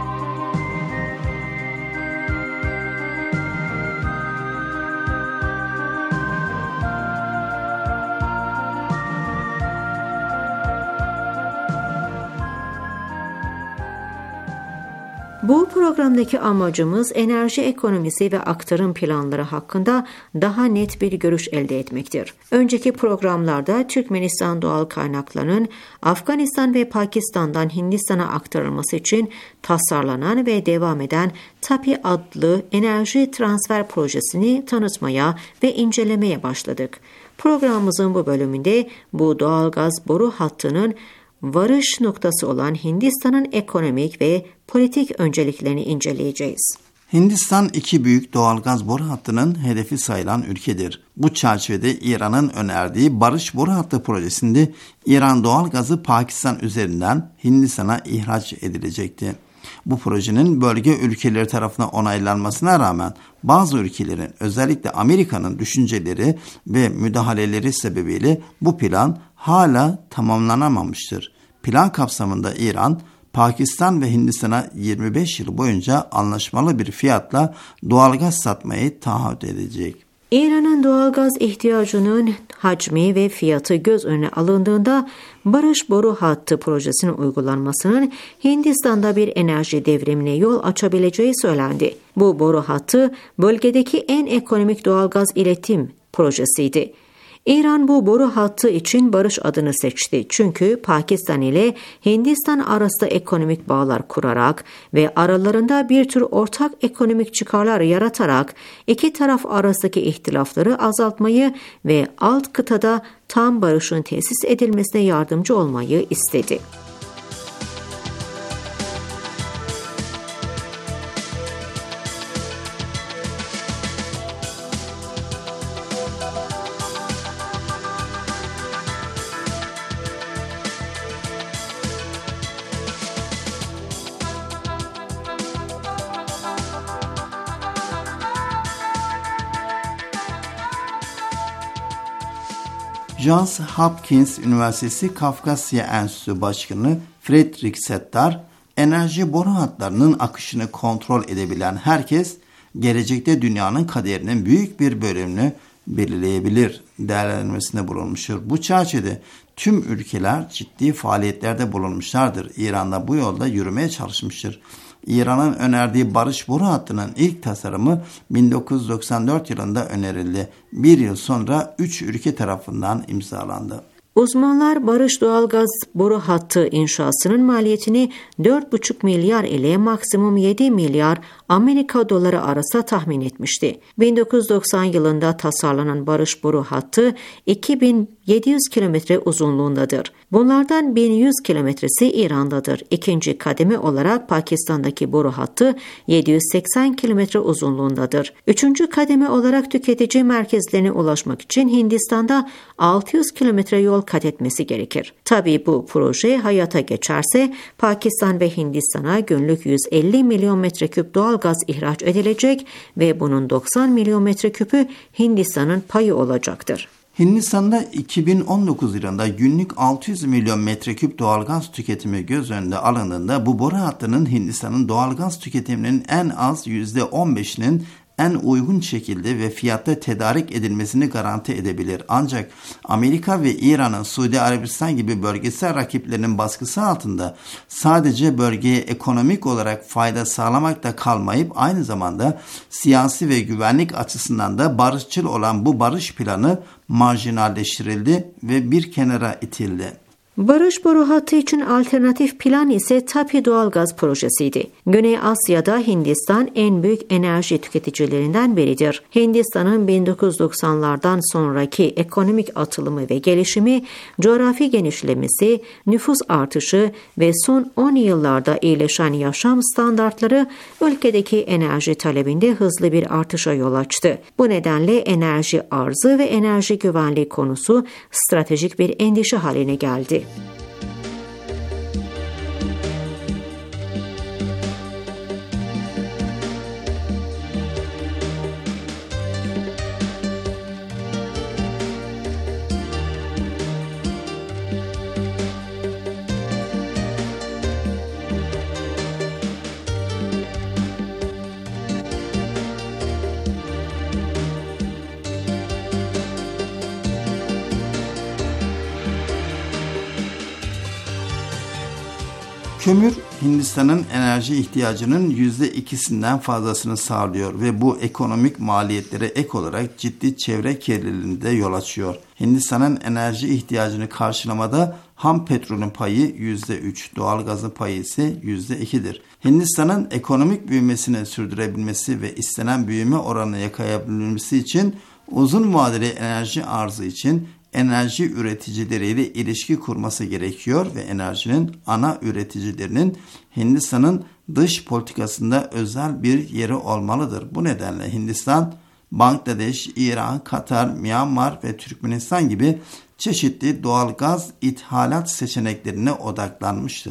Bu programdaki amacımız enerji ekonomisi ve aktarım planları hakkında daha net bir görüş elde etmektir. Önceki programlarda Türkmenistan doğal kaynaklarının Afganistan ve Pakistan'dan Hindistan'a aktarılması için tasarlanan ve devam eden TAPI adlı enerji transfer projesini tanıtmaya ve incelemeye başladık. Programımızın bu bölümünde bu doğalgaz boru hattının varış noktası olan Hindistan'ın ekonomik ve politik önceliklerini inceleyeceğiz. Hindistan iki büyük doğalgaz boru hattının hedefi sayılan ülkedir. Bu çerçevede İran'ın önerdiği Barış Boru Hattı projesinde İran doğalgazı Pakistan üzerinden Hindistan'a ihraç edilecekti. Bu projenin bölge ülkeleri tarafından onaylanmasına rağmen bazı ülkelerin, özellikle Amerika'nın düşünceleri ve müdahaleleri sebebiyle bu plan hala tamamlanamamıştır. Plan kapsamında İran, Pakistan ve Hindistan'a yirmi beş yıl boyunca anlaşmalı bir fiyatla doğalgaz satmayı taahhüt edecek. İran'ın doğalgaz ihtiyacının hacmi ve fiyatı göz önüne alındığında Barış Boru Hattı projesinin uygulanmasının Hindistan'da bir enerji devrimine yol açabileceği söylendi. Bu boru hattı bölgedeki en ekonomik doğalgaz iletim projesiydi. İran bu boru hattı için barış adını seçti. Çünkü Pakistan ile Hindistan arasında ekonomik bağlar kurarak ve aralarında bir tür ortak ekonomik çıkarlar yaratarak iki taraf arasındaki ihtilafları azaltmayı ve alt kıtada tam barışın tesis edilmesine yardımcı olmayı istedi. Johns Hopkins Üniversitesi Kafkasya Enstitüsü Başkanı Fredrik Settar, enerji boru hatlarının akışını kontrol edebilen herkes, gelecekte dünyanın kaderinin büyük bir bölümünü belirleyebilir değerlendirmesinde bulunmuştur. Bu çerçevede tüm ülkeler ciddi faaliyetlerde bulunmuşlardır. İran'da bu yolda yürümeye çalışmıştır. İran'ın önerdiği barış boru hattının ilk tasarımı bin dokuz yüz doksan dört yılında önerildi. Bir yıl sonra üç ülke tarafından imzalandı. Uzmanlar barış doğalgaz boru hattı inşasının maliyetini dört buçuk milyar ile maksimum yedi milyar Amerika doları arasında tahmin etmişti. bin dokuz yüz doksan yılında tasarlanan barış boru hattı iki bin yedi yüz kilometre uzunluğundadır. Bunlardan bin yüz kilometresi İran'dadır. İkinci kademe olarak Pakistan'daki boru hattı yedi yüz seksen kilometre uzunluğundadır. Üçüncü kademe olarak tüketici merkezlerine ulaşmak için Hindistan'da altı yüz kilometre yol kat etmesi gerekir. Tabii bu proje hayata geçerse Pakistan ve Hindistan'a günlük yüz elli milyon metreküp doğalgaz ihraç edilecek ve bunun doksan milyon metreküpü Hindistan'ın payı olacaktır. Hindistan'da iki bin on dokuz yılında günlük altı yüz milyon metreküp doğalgaz tüketimi göz önünde alındığında bu boru hattının Hindistan'ın doğalgaz tüketiminin en az yüzde on beşinin en uygun şekilde ve fiyatta tedarik edilmesini garanti edebilir. Ancak Amerika ve İran'ın Suudi Arabistan gibi bölgesel rakiplerinin baskısı altında sadece bölgeye ekonomik olarak fayda sağlamakta kalmayıp aynı zamanda siyasi ve güvenlik açısından da barışçıl olan bu barış planı marjinalleştirildi ve bir kenara itildi. Barış boru hattı için alternatif plan ise Tapi doğalgaz projesiydi. Güney Asya'da Hindistan en büyük enerji tüketicilerinden biridir. Hindistan'ın bin dokuz yüz doksanlardan sonraki ekonomik atılımı ve gelişimi, coğrafi genişlemesi, nüfus artışı ve son on yıllarda iyileşen yaşam standartları ülkedeki enerji talebinde hızlı bir artışa yol açtı. Bu nedenle enerji arzı ve enerji güvenliği konusu stratejik bir endişe haline geldi. Kömür, Hindistan'ın enerji ihtiyacının yüzde ikisinden fazlasını sağlıyor ve bu ekonomik maliyetlere ek olarak ciddi çevre kirliliğine de yol açıyor. Hindistan'ın enerji ihtiyacını karşılamada ham petrolün payı yüzde üç, doğalgazın payı ise yüzde ikidir. Hindistan'ın ekonomik büyümesini sürdürebilmesi ve istenen büyüme oranını yakalayabilmesi için uzun vadeli enerji arzı için enerji üreticileriyle ilişki kurması gerekiyor ve enerjinin ana üreticilerinin Hindistan'ın dış politikasında özel bir yeri olmalıdır. Bu nedenle Hindistan, Bangladeş, İran, Katar, Myanmar ve Türkmenistan gibi çeşitli doğalgaz ithalat seçeneklerine odaklanmıştır.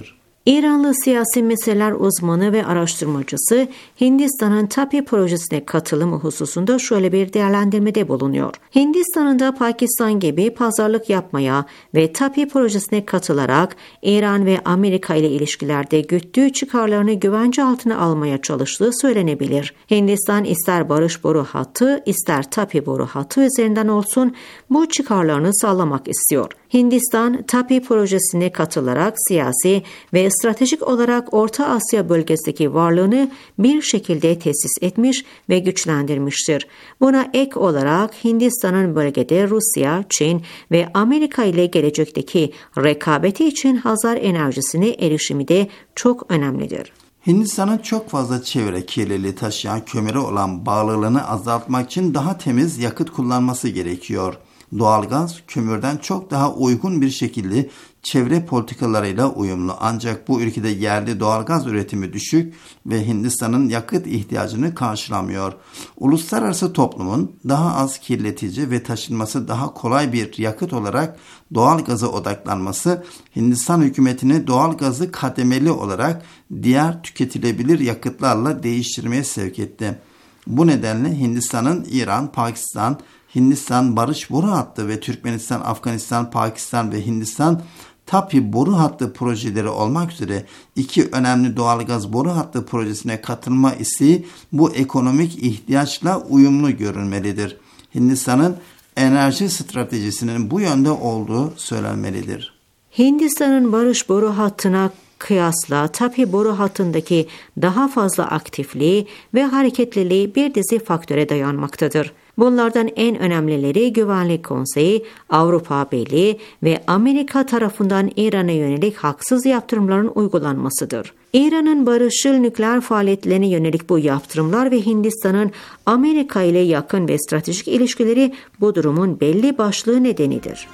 İranlı siyasi meseleler uzmanı ve araştırmacısı Hindistan'ın TAPI projesine katılımı hususunda şöyle bir değerlendirmede bulunuyor. Hindistan'ın da Pakistan gibi pazarlık yapmaya ve TAPI projesine katılarak İran ve Amerika ile ilişkilerde güttüğü çıkarlarını güvence altına almaya çalıştığı söylenebilir. Hindistan ister barış boru hattı ister TAPI boru hattı üzerinden olsun bu çıkarlarını sağlamak istiyor. Hindistan TAPI projesine katılarak siyasi ve stratejik olarak Orta Asya bölgesindeki varlığını bir şekilde tesis etmiş ve güçlendirmiştir. Buna ek olarak Hindistan'ın bölgede Rusya, Çin ve Amerika ile gelecekteki rekabeti için Hazar enerjisine erişimi de çok önemlidir. Hindistan'ın çok fazla çevre kirliliği taşıyan kömüre olan bağlılığını azaltmak için daha temiz yakıt kullanması gerekiyor. Doğalgaz kömürden çok daha uygun bir şekilde çevre politikalarıyla uyumlu. Ancak bu ülkede yerli doğalgaz üretimi düşük ve Hindistan'ın yakıt ihtiyacını karşılamıyor. Uluslararası toplumun daha az kirletici ve taşınması daha kolay bir yakıt olarak doğalgaza odaklanması Hindistan hükümetini doğalgazı kademeli olarak diğer tüketilebilir yakıtlarla değiştirmeye sevk etti. Bu nedenle Hindistan'ın İran, Pakistan, Hindistan barış boru hattı ve Türkmenistan, Afganistan, Pakistan ve Hindistan TAPI boru hattı projeleri olmak üzere iki önemli doğalgaz boru hattı projesine katılma isteği bu ekonomik ihtiyaçla uyumlu görülmelidir. Hindistan'ın enerji stratejisinin bu yönde olduğu söylenmelidir. Hindistan'ın barış boru hattına kıyasla TAPI boru hattındaki daha fazla aktifliği ve hareketliliği bir dizi faktöre dayanmaktadır. Bunlardan en önemlileri Güvenlik Konseyi, Avrupa Birliği ve Amerika tarafından İran'a yönelik haksız yaptırımların uygulanmasıdır. İran'ın barışçıl nükleer faaliyetlerine yönelik bu yaptırımlar ve Hindistan'ın Amerika ile yakın ve stratejik ilişkileri bu durumun belli başlı nedenidir.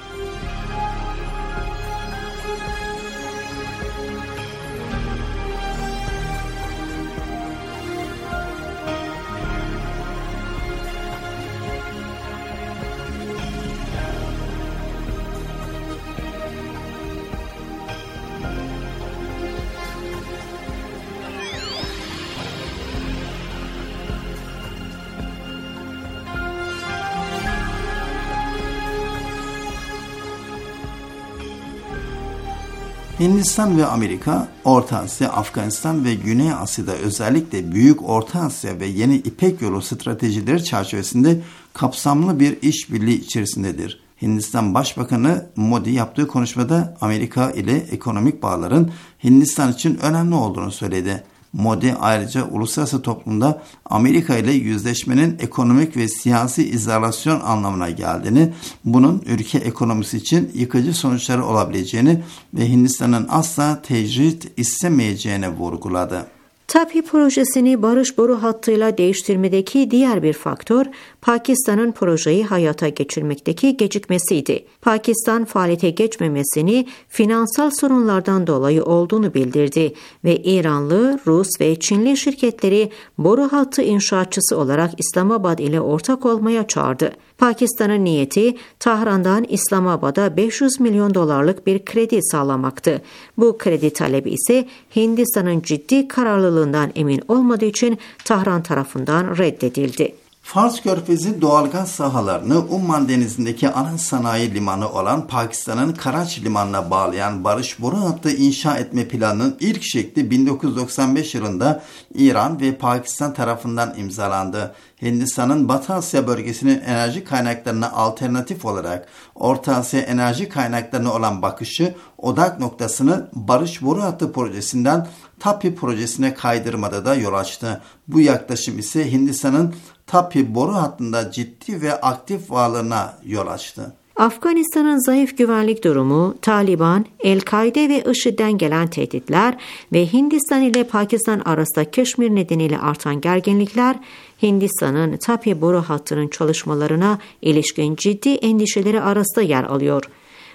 Hindistan ve Amerika, Orta Asya, Afganistan ve Güney Asya'da özellikle Büyük Orta Asya ve Yeni İpek Yolu stratejileri çerçevesinde kapsamlı bir işbirliği içerisindedir. Hindistan Başbakanı Modi yaptığı konuşmada Amerika ile ekonomik bağların Hindistan için önemli olduğunu söyledi. Modi ayrıca uluslararası toplumda Amerika ile yüzleşmenin ekonomik ve siyasi izolasyon anlamına geldiğini, bunun ülke ekonomisi için yıkıcı sonuçları olabileceğini ve Hindistan'ın asla tecrit istemeyeceğini vurguladı. TAPI projesini barış boru hattıyla değiştirmedeki diğer bir faktör, Pakistan'ın projeyi hayata geçirmekteki gecikmesiydi. Pakistan faaliyete geçmemesini finansal sorunlardan dolayı olduğunu bildirdi ve İranlı, Rus ve Çinli şirketleri boru hattı inşaatçısı olarak İslamabad ile ortak olmaya çağırdı. Pakistan'ın niyeti Tahran'dan İslamabad'a beş yüz milyon dolarlık bir kredi sağlamaktı. Bu kredi talebi ise Hindistan'ın ciddi kararlılığından emin olmadığı için Tahran tarafından reddedildi. Fars Körfezi doğalgaz sahalarını Umman Denizi'ndeki ana sanayi limanı olan Pakistan'ın Karachi limanına bağlayan barış boru hattı inşa etme planının ilk şekli bin dokuz yüz doksan beş yılında İran ve Pakistan tarafından imzalandı. Hindistan'ın Batı Asya bölgesinin enerji kaynaklarına alternatif olarak Orta Asya enerji kaynaklarına olan bakışı odak noktasını barış boru hattı projesinden TAPI projesine kaydırmada da yol açtı. Bu yaklaşım ise Hindistan'ın TAPI boru hattında ciddi ve aktif varlığına yol açtı. Afganistan'ın zayıf güvenlik durumu, Taliban, El-Kaide ve IŞİD'den gelen tehditler ve Hindistan ile Pakistan arasında Keşmir nedeniyle artan gerginlikler, Hindistan'ın TAPI boru hattının çalışmalarına ilişkin ciddi endişeleri arasında yer alıyor.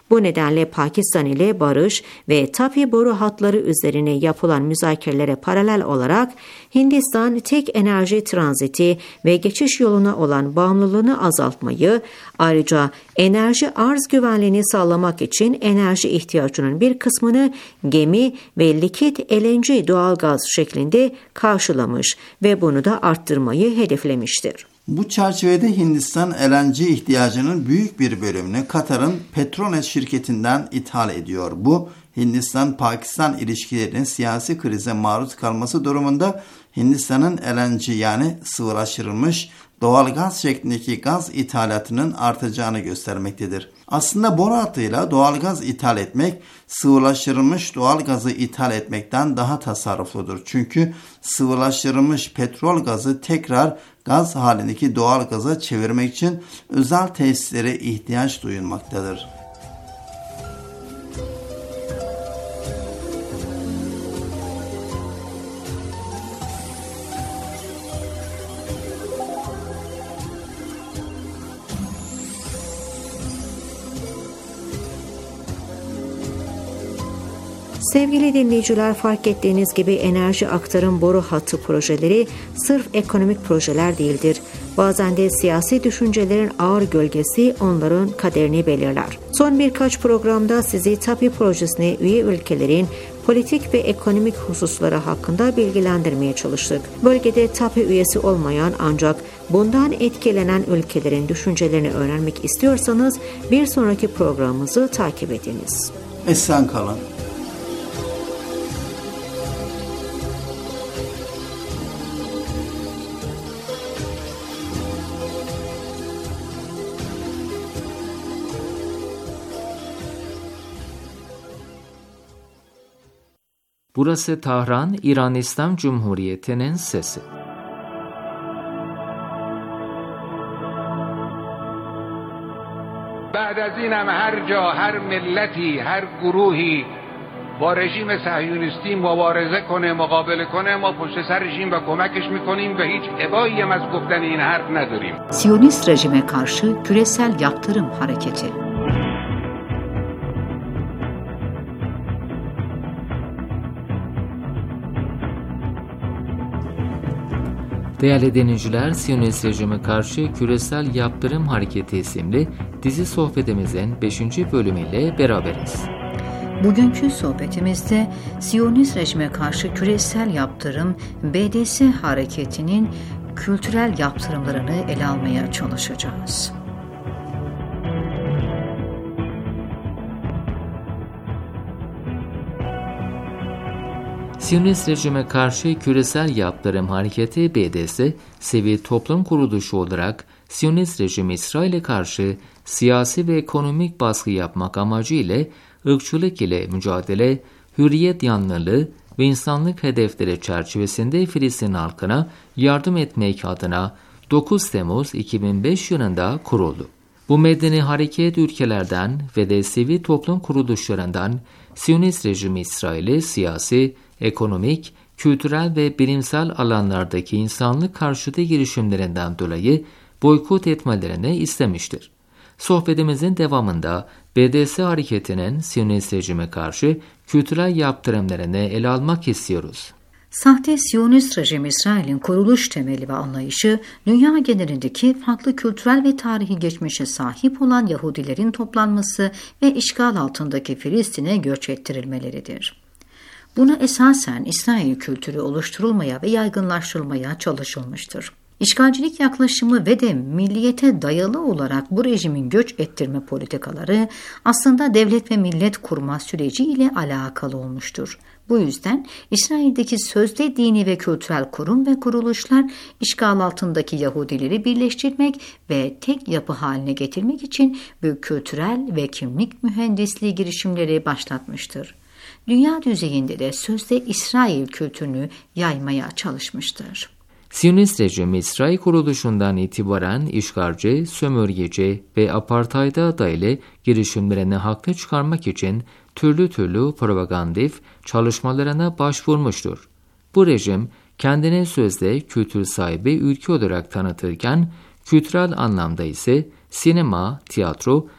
Bu nedenle Pakistan ile barış ve Tapi boru hatları üzerine yapılan müzakerelere paralel olarak Hindistan tek enerji tranziti ve geçiş yoluna olan bağımlılığını azaltmayı, ayrıca enerji arz güvenliğini sağlamak için enerji ihtiyacının bir kısmını gemi ve likit L N G doğalgaz şeklinde karşılamış ve bunu da arttırmayı hedeflemiştir. Bu çerçevede Hindistan L N G ihtiyacının büyük bir bölümünü Katar'ın Petronet şirketinden ithal ediyor. Bu, Hindistan-Pakistan ilişkilerinin siyasi krize maruz kalması durumunda Hindistan'ın L N G yani sıvılaştırılmış doğalgaz şeklindeki gaz ithalatının artacağını göstermektedir. Aslında boru hattıyla doğalgaz ithal etmek, sıvılaştırılmış doğalgazı ithal etmekten daha tasarrufludur. Çünkü sıvılaştırılmış petrol gazı tekrar gaz halindeki doğalgaza çevirmek için özel tesislere ihtiyaç duyulmaktadır. Sevgili dinleyiciler, fark ettiğiniz gibi enerji aktarım boru hattı projeleri sırf ekonomik projeler değildir. Bazen de siyasi düşüncelerin ağır gölgesi onların kaderini belirler. Son birkaç programda sizi TAPI projesine üye ülkelerin politik ve ekonomik hususları hakkında bilgilendirmeye çalıştık. Bölgede TAPI üyesi olmayan ancak bundan etkilenen ülkelerin düşüncelerini öğrenmek istiyorsanız bir sonraki programımızı takip ediniz. Esen kalın. Burası Tahran, İran İslam Cumhuriyeti'nin sesi. بعد از اینم هر جا هر ملتی هر گروهی با رژیم صهیونیستی مبارزه کنه مقابله کنه ما پشت سر رژیم و کمکش میکنیم و هیچ ابایی هم از گفتن این حرف نداریم. Siyonist rejime karşı küresel yaptırım hareketi. Değerli dinleyiciler, Siyonist rejime karşı küresel yaptırım hareketi isimli dizi sohbetimizin beşinci bölümüyle beraberiz. Bugünkü sohbetimizde Siyonist rejime karşı küresel yaptırım B D S hareketinin kültürel yaptırımlarını ele almaya çalışacağız. Siyonist rejime karşı küresel yaptırım hareketi B D S, sivil toplum kuruluşu olarak Siyonist rejim İsrail'e karşı siyasi ve ekonomik baskı yapmak amacıyla ırkçılık ile mücadele, hürriyet yanlılığı ve insanlık hedefleri çerçevesinde Filistin halkına yardım etmek adına dokuz Temmuz iki bin beş yılında kuruldu. Bu medeni hareket ülkelerden ve de sivil toplum kuruluşlarından Siyonist rejim İsrail'i siyasi, ekonomik, kültürel ve bilimsel alanlardaki insanlık karşıtı girişimlerinden dolayı boykot etmelerini istemiştir. Sohbetimizin devamında B D S hareketinin Siyonist rejime karşı kültürel yaptırımlarını ele almak istiyoruz. Sahte Siyonist rejim İsrail'in kuruluş temeli ve anlayışı, dünya genelindeki farklı kültürel ve tarihi geçmişe sahip olan Yahudilerin toplanması ve işgal altındaki Filistin'e göç ettirilmeleridir. Buna esasen İsrail kültürü oluşturulmaya ve yaygınlaştırılmaya çalışılmıştır. İşgalcilik yaklaşımı ve de milliyete dayalı olarak bu rejimin göç ettirme politikaları aslında devlet ve millet kurma süreci ile alakalı olmuştur. Bu yüzden İsrail'deki sözde dini ve kültürel kurum ve kuruluşlar işgal altındaki Yahudileri birleştirmek ve tek yapı haline getirmek için büyük kültürel ve kimlik mühendisliği girişimleri başlatmıştır. Dünya düzeyinde de sözde İsrail kültürünü yaymaya çalışmıştır. Siyonist rejim İsrail kuruluşundan itibaren işgalci, sömürgeci ve apartheyda dayalı girişimlerini haklı çıkarmak için türlü türlü propagandif çalışmalarına başvurmuştur. Bu rejim kendine sözde kültür sahibi ülke olarak tanıtırken kültürel anlamda ise sinema, tiyatro,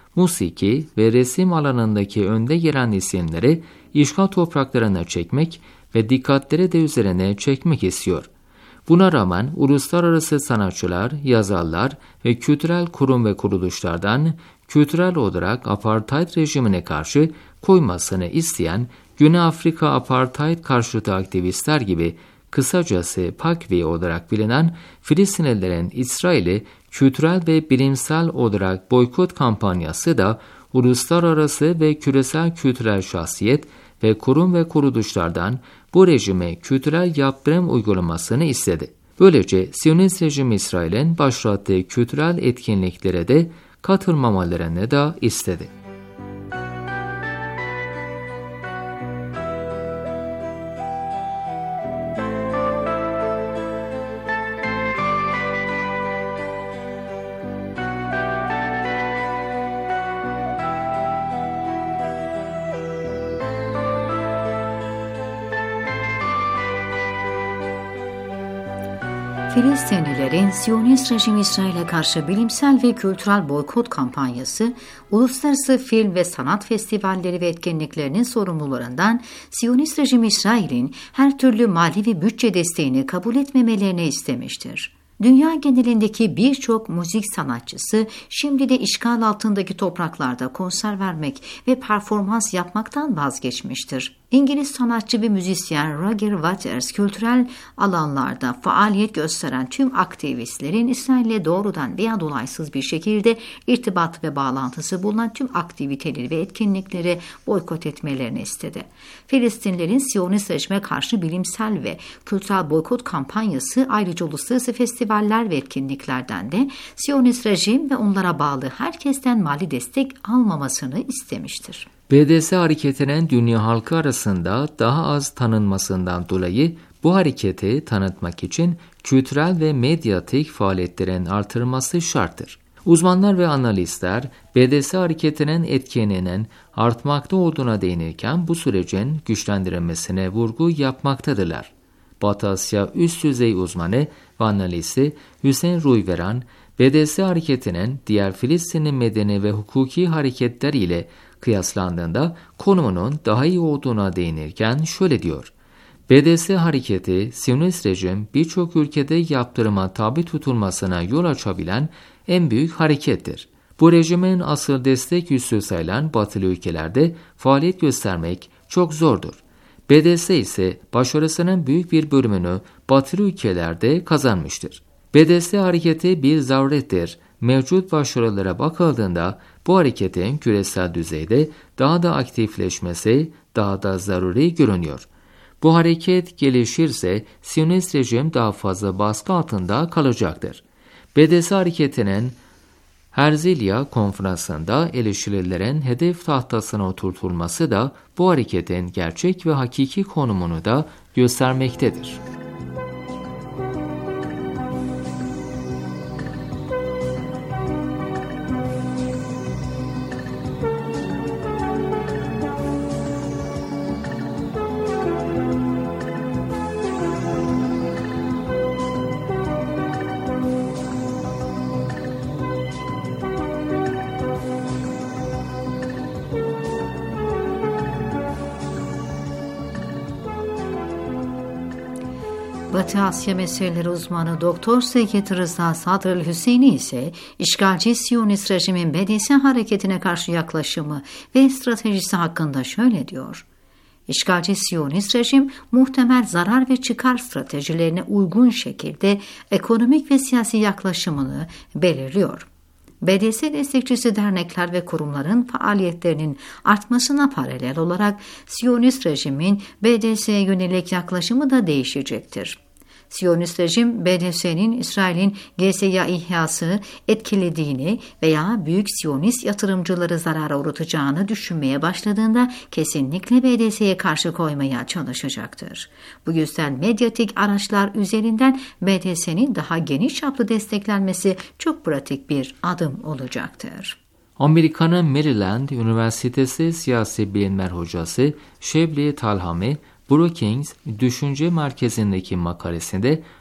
musiki ve resim alanındaki önde gelen isimleri işgal topraklarına çekmek ve dikkatleri de üzerine çekmek istiyor. Buna rağmen uluslararası sanatçılar, yazarlar ve kültürel kurum ve kuruluşlardan kültürel olarak apartheid rejimine karşı koymasını isteyen Güney Afrika apartheid karşıtı aktivistler gibi kısacası P A K V olarak bilinen Filistinlilerin İsrail'i kültürel ve bilimsel olarak boykot kampanyası da uluslararası ve küresel kültürel şahsiyet ve kurum ve kuruluşlardan bu rejime kültürel yaptırım uygulamasını istedi. Böylece Siyonist rejim İsrail'in başlattığı kültürel etkinliklere de katılmamalarını da istedi. Filistinlilerin Siyonist rejim İsrail'e karşı bilimsel ve kültürel boykot kampanyası, uluslararası film ve sanat festivalleri ve etkinliklerinin sorumlularından Siyonist rejim İsrail'in her türlü mali ve bütçe desteğini kabul etmemelerini istemiştir. Dünya genelindeki birçok müzik sanatçısı şimdi de işgal altındaki topraklarda konser vermek ve performans yapmaktan vazgeçmiştir. İngiliz sanatçı ve müzisyen Roger Waters kültürel alanlarda faaliyet gösteren tüm aktivistlerin İsrail'le doğrudan veya dolaysız bir şekilde irtibat ve bağlantısı bulunan tüm aktiviteleri ve etkinlikleri boykot etmelerini istedi. Filistinlilerin Siyonist rejime karşı bilimsel ve kültürel boykot kampanyası ayrıca uluslararası festivaller ve etkinliklerden de Siyonist rejim ve onlara bağlı herkesten mali destek almamasını istemiştir. B D S hareketinin dünya halkı arasında daha az tanınmasından dolayı bu hareketi tanıtmak için kültürel ve medyatik faaliyetlerin artırılması şarttır. Uzmanlar ve analistler B D S hareketinin etkinliğinin artmakta olduğuna değinirken bu sürecin güçlendirilmesine vurgu yapmaktadırlar. Batı Asya üst düzey uzmanı ve analisti Hüseyin Ruyveran, B D S hareketinin diğer Filistinli medeni ve hukuki hareketler ile kıyaslandığında konumunun daha iyi olduğuna değinirken şöyle diyor. B D S hareketi, Siyonist rejim birçok ülkede yaptırıma tabi tutulmasına yol açabilen en büyük harekettir. Bu rejimin asıl destek üssü sayılan batılı ülkelerde faaliyet göstermek çok zordur. B D S ise başarısının büyük bir bölümünü batılı ülkelerde kazanmıştır. B D S hareketi bir zarurettir. Mevcut başarılara bakıldığında bu hareketin küresel düzeyde daha da aktifleşmesi daha da zaruri görünüyor. Bu hareket gelişirse Siyonist rejim daha fazla baskı altında kalacaktır. B D S hareketinin Herzliya konferansında eleştirilerin hedef tahtasına oturtulması da bu hareketin gerçek ve hakiki konumunu da göstermektedir. Batı Asya meseleleri uzmanı Doktor Seyyed Rıza Sadrül Hüseyni ise işgalci Siyonist rejimin B D S hareketine karşı yaklaşımı ve stratejisi hakkında şöyle diyor. İşgalci Siyonist rejim muhtemel zarar ve çıkar stratejilerine uygun şekilde ekonomik ve siyasi yaklaşımını belirliyor. B D S destekçisi dernekler ve kurumların faaliyetlerinin artmasına paralel olarak Siyonist rejimin B D S'ye yönelik yaklaşımı da değişecektir. Siyonist rejim B D S'nin İsrail'in G S A ihyası etkilediğini veya büyük Siyonist yatırımcıları zarara uğratacağını düşünmeye başladığında kesinlikle B D S'ye karşı koymaya çalışacaktır. Bu yüzden medyatik araçlar üzerinden B D S'nin daha geniş çaplı desteklenmesi çok pratik bir adım olacaktır. Amerika'nın Maryland Üniversitesi Siyasi Bilimler Hocası Şebli Talhami, Brookings Düşünce Merkezi'ndeki makalesinde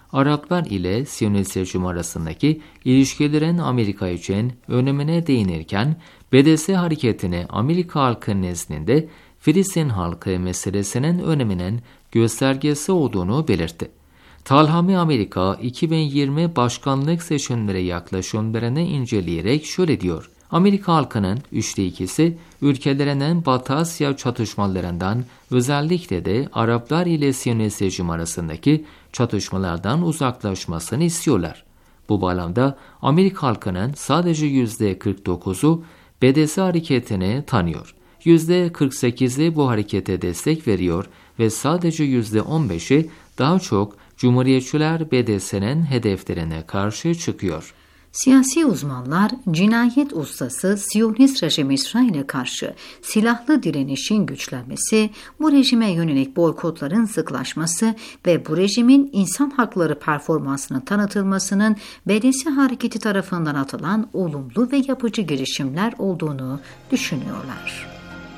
Araplar ile Siyonist rejim arasındaki ilişkilerin Amerika için önemine değinirken, B D S hareketini Amerika halkı nezdinde Filistin halkı meselesinin öneminin göstergesi olduğunu belirtti. Talhami Amerika iki bin yirmi başkanlık seçimleri yaklaşımlarını inceleyerek şöyle diyor: Amerika halkının üçte ikisi ülkelerinin Batı Asya çatışmalarından, özellikle de Araplar ile Siyonist rejim arasındaki çatışmalardan uzaklaşmasını istiyorlar. Bu bağlamda Amerika halkının sadece yüzde kırk dokuzu B D S hareketini tanıyor. yüzde kırk sekizi bu harekete destek veriyor ve sadece yüzde on beşi daha çok Cumhuriyetçiler B D S'nin hedeflerine karşı çıkıyor. Siyasi uzmanlar, cinayet ustası Siyonist rejim İsrail'e karşı silahlı direnişin güçlenmesi, bu rejime yönelik boykotların sıklaşması ve bu rejimin insan hakları performansını tanıtılmasının B D S hareketi tarafından atılan olumlu ve yapıcı girişimler olduğunu düşünüyorlar.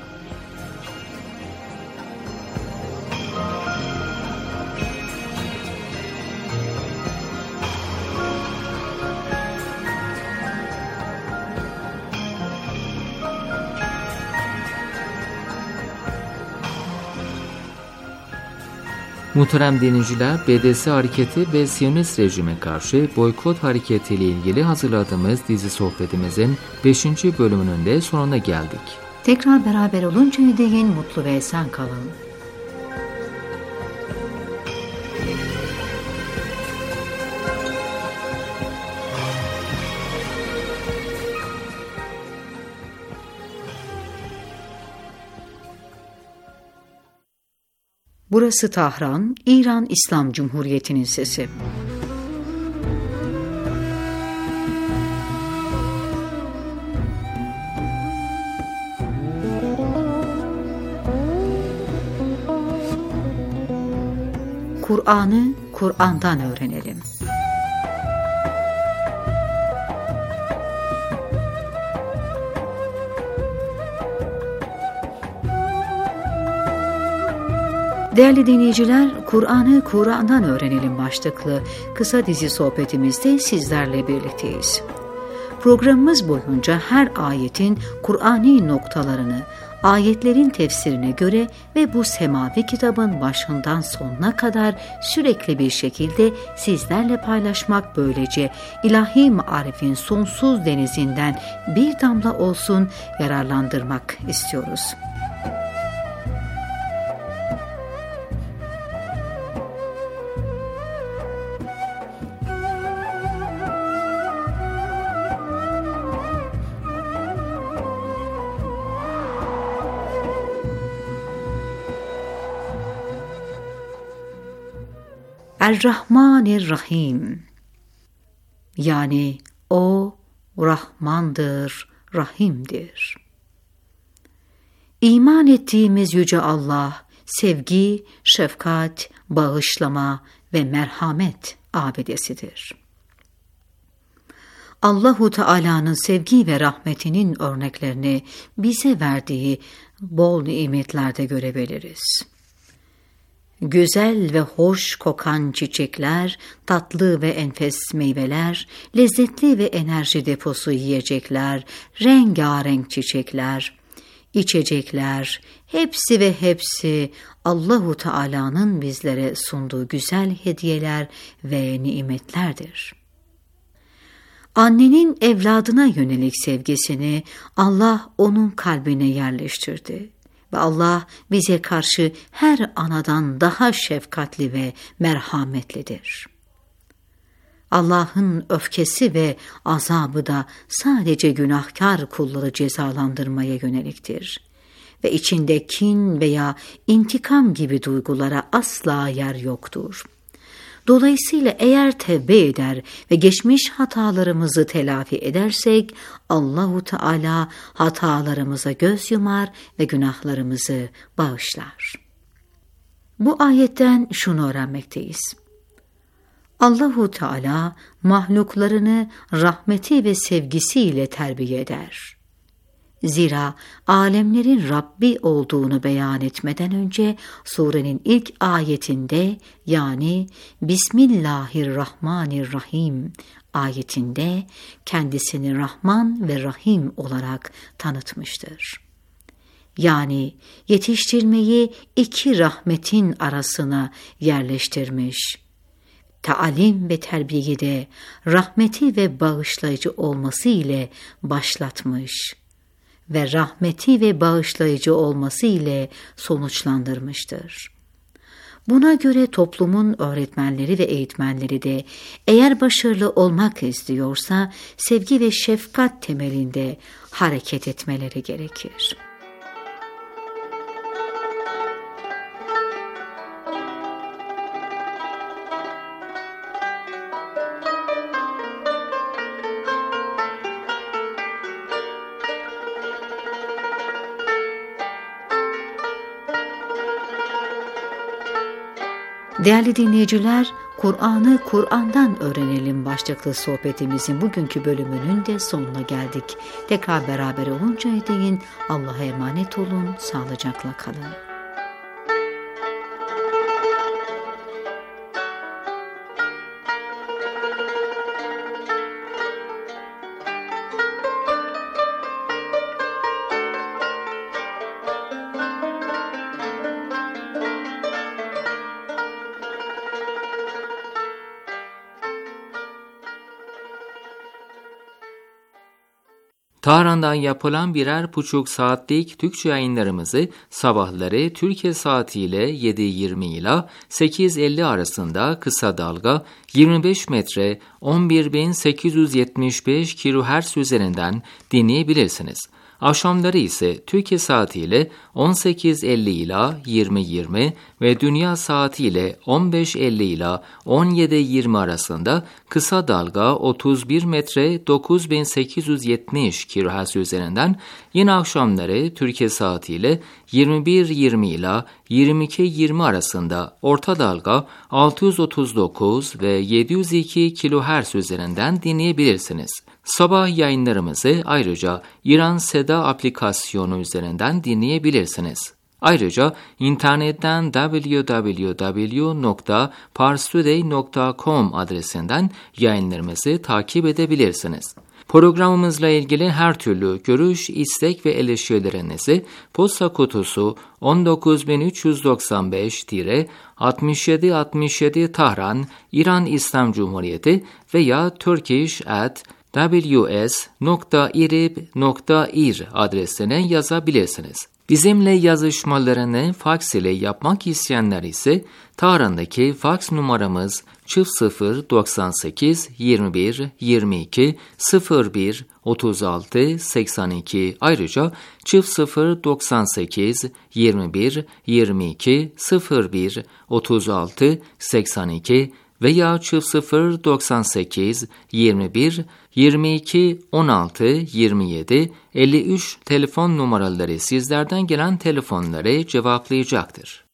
Muhterem dinleyiciler, B D S hareketi ve Siyonist rejime karşı boykot hareketiyle ilgili hazırladığımız dizi sohbetimizin beşinci bölümünün de sonuna geldik. Tekrar beraber oluncaya değin mutlu ve esen kalın. Burası Tahran, İran İslam Cumhuriyeti'nin sesi. Kur'an'ı Kur'an'dan öğrenelim. Değerli dinleyiciler, Kur'an'ı Kur'an'dan öğrenelim başlıklı kısa dizi sohbetimizde sizlerle birlikteyiz. Programımız boyunca her ayetin Kur'ani noktalarını, ayetlerin tefsirine göre ve bu semavi kitabın başından sonuna kadar sürekli bir şekilde sizlerle paylaşmak, böylece ilahi marifin sonsuz denizinden bir damla olsun yararlandırmak istiyoruz. Er-Rahmanir-Rahim, yani O Rahmandır, Rahim'dir. İman ettiğimiz Yüce Allah, sevgi, şefkat, bağışlama ve merhamet abidesidir. Allahu Teala'nın sevgi ve rahmetinin örneklerini bize verdiği bol nimetlerde görebiliriz. Güzel ve hoş kokan çiçekler, tatlı ve enfes meyveler, lezzetli ve enerji deposu yiyecekler, rengarenk çiçekler, içecekler, hepsi ve hepsi Allahu Teala'nın bizlere sunduğu güzel hediyeler ve nimetlerdir. Annenin evladına yönelik sevgisini Allah onun kalbine yerleştirdi. Ve Allah bize karşı her anadan daha şefkatli ve merhametlidir. Allah'ın öfkesi ve azabı da sadece günahkar kulları cezalandırmaya yöneliktir. Ve içinde kin veya intikam gibi duygulara asla yer yoktur. Dolayısıyla eğer tevbe eder ve geçmiş hatalarımızı telafi edersek, Allahu Teala hatalarımıza göz yumar ve günahlarımızı bağışlar. Bu ayetten şunu öğrenmekteyiz. Allahu Teala mahluklarını rahmeti ve sevgisiyle terbiye eder. Zira alemlerin Rabbi olduğunu beyan etmeden önce surenin ilk ayetinde, yani Bismillahirrahmanirrahim ayetinde kendisini Rahman ve Rahim olarak tanıtmıştır. Yani yetiştirmeyi iki rahmetin arasına yerleştirmiş. Taalim ve terbiyeyi de rahmeti ve bağışlayıcı olması ile başlatmış ve rahmeti ve bağışlayıcı olması ile sonuçlandırmıştır. Buna göre toplumun öğretmenleri ve eğitmenleri de eğer başarılı olmak istiyorsa sevgi ve şefkat temelinde hareket etmeleri gerekir. Değerli dinleyiciler, Kur'an'ı Kur'an'dan öğrenelim başlıklı sohbetimizin bugünkü bölümünün de sonuna geldik. Tekrar beraber oluncaya değin Allah'a emanet olun, sağlıcakla kalın. Tahran'dan yapılan birer buçuk saatlik Türkçe yayınlarımızı sabahları Türkiye saatiyle yedi yirmi ila sekiz elli arasında kısa dalga yirmi beş metre on bir bin sekiz yüz yetmiş beş kilohertz üzerinden dinleyebilirsiniz. Akşamları ise Türkiye saatiyle on sekiz elli ila yirmi yirmi ve dünya saatiyle on beş elli ila on yedi yirmi arasında kısa dalga otuz bir metre dokuz bin sekiz yüz yetmiş kilohertz üzerinden, yine akşamları Türkiye saatiyle yirmi bir yirmi ila yirmi iki yirmi arasında orta dalga altı yüz otuz dokuz ve yedi yüz iki kilohertz üzerinden dinleyebilirsiniz. Sabah yayınlarımızı ayrıca İran Seda aplikasyonu üzerinden dinleyebilirsiniz. Ayrıca internetten double-u double-u double-u nokta parstoday nokta com adresinden yayınlarımızı takip edebilirsiniz. Programımızla ilgili her türlü görüş, istek ve eleştirilerinizi posta kutusu on dokuz bin üç yüz doksan beş altmış yedi altmış yedi Tahran, İran İslam Cumhuriyeti veya turkish at w s nokta irib nokta ir adresine yazabilirsiniz. Bizimle yazışmalarını faks ile yapmak isteyenler ise Tahran'daki faks numaramız sıfır doksan sekiz yirmi bir yirmi iki sıfır bir otuz altı seksen iki, ayrıca sıfır doksan sekiz yirmi bir yirmi iki sıfır bir otuz altı seksen iki veya sıfır doksan sekiz yirmi bir yirmi iki on altı yirmi yedi elli üç telefon numaraları sizlerden gelen telefonları cevaplayacaktır.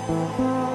Müzik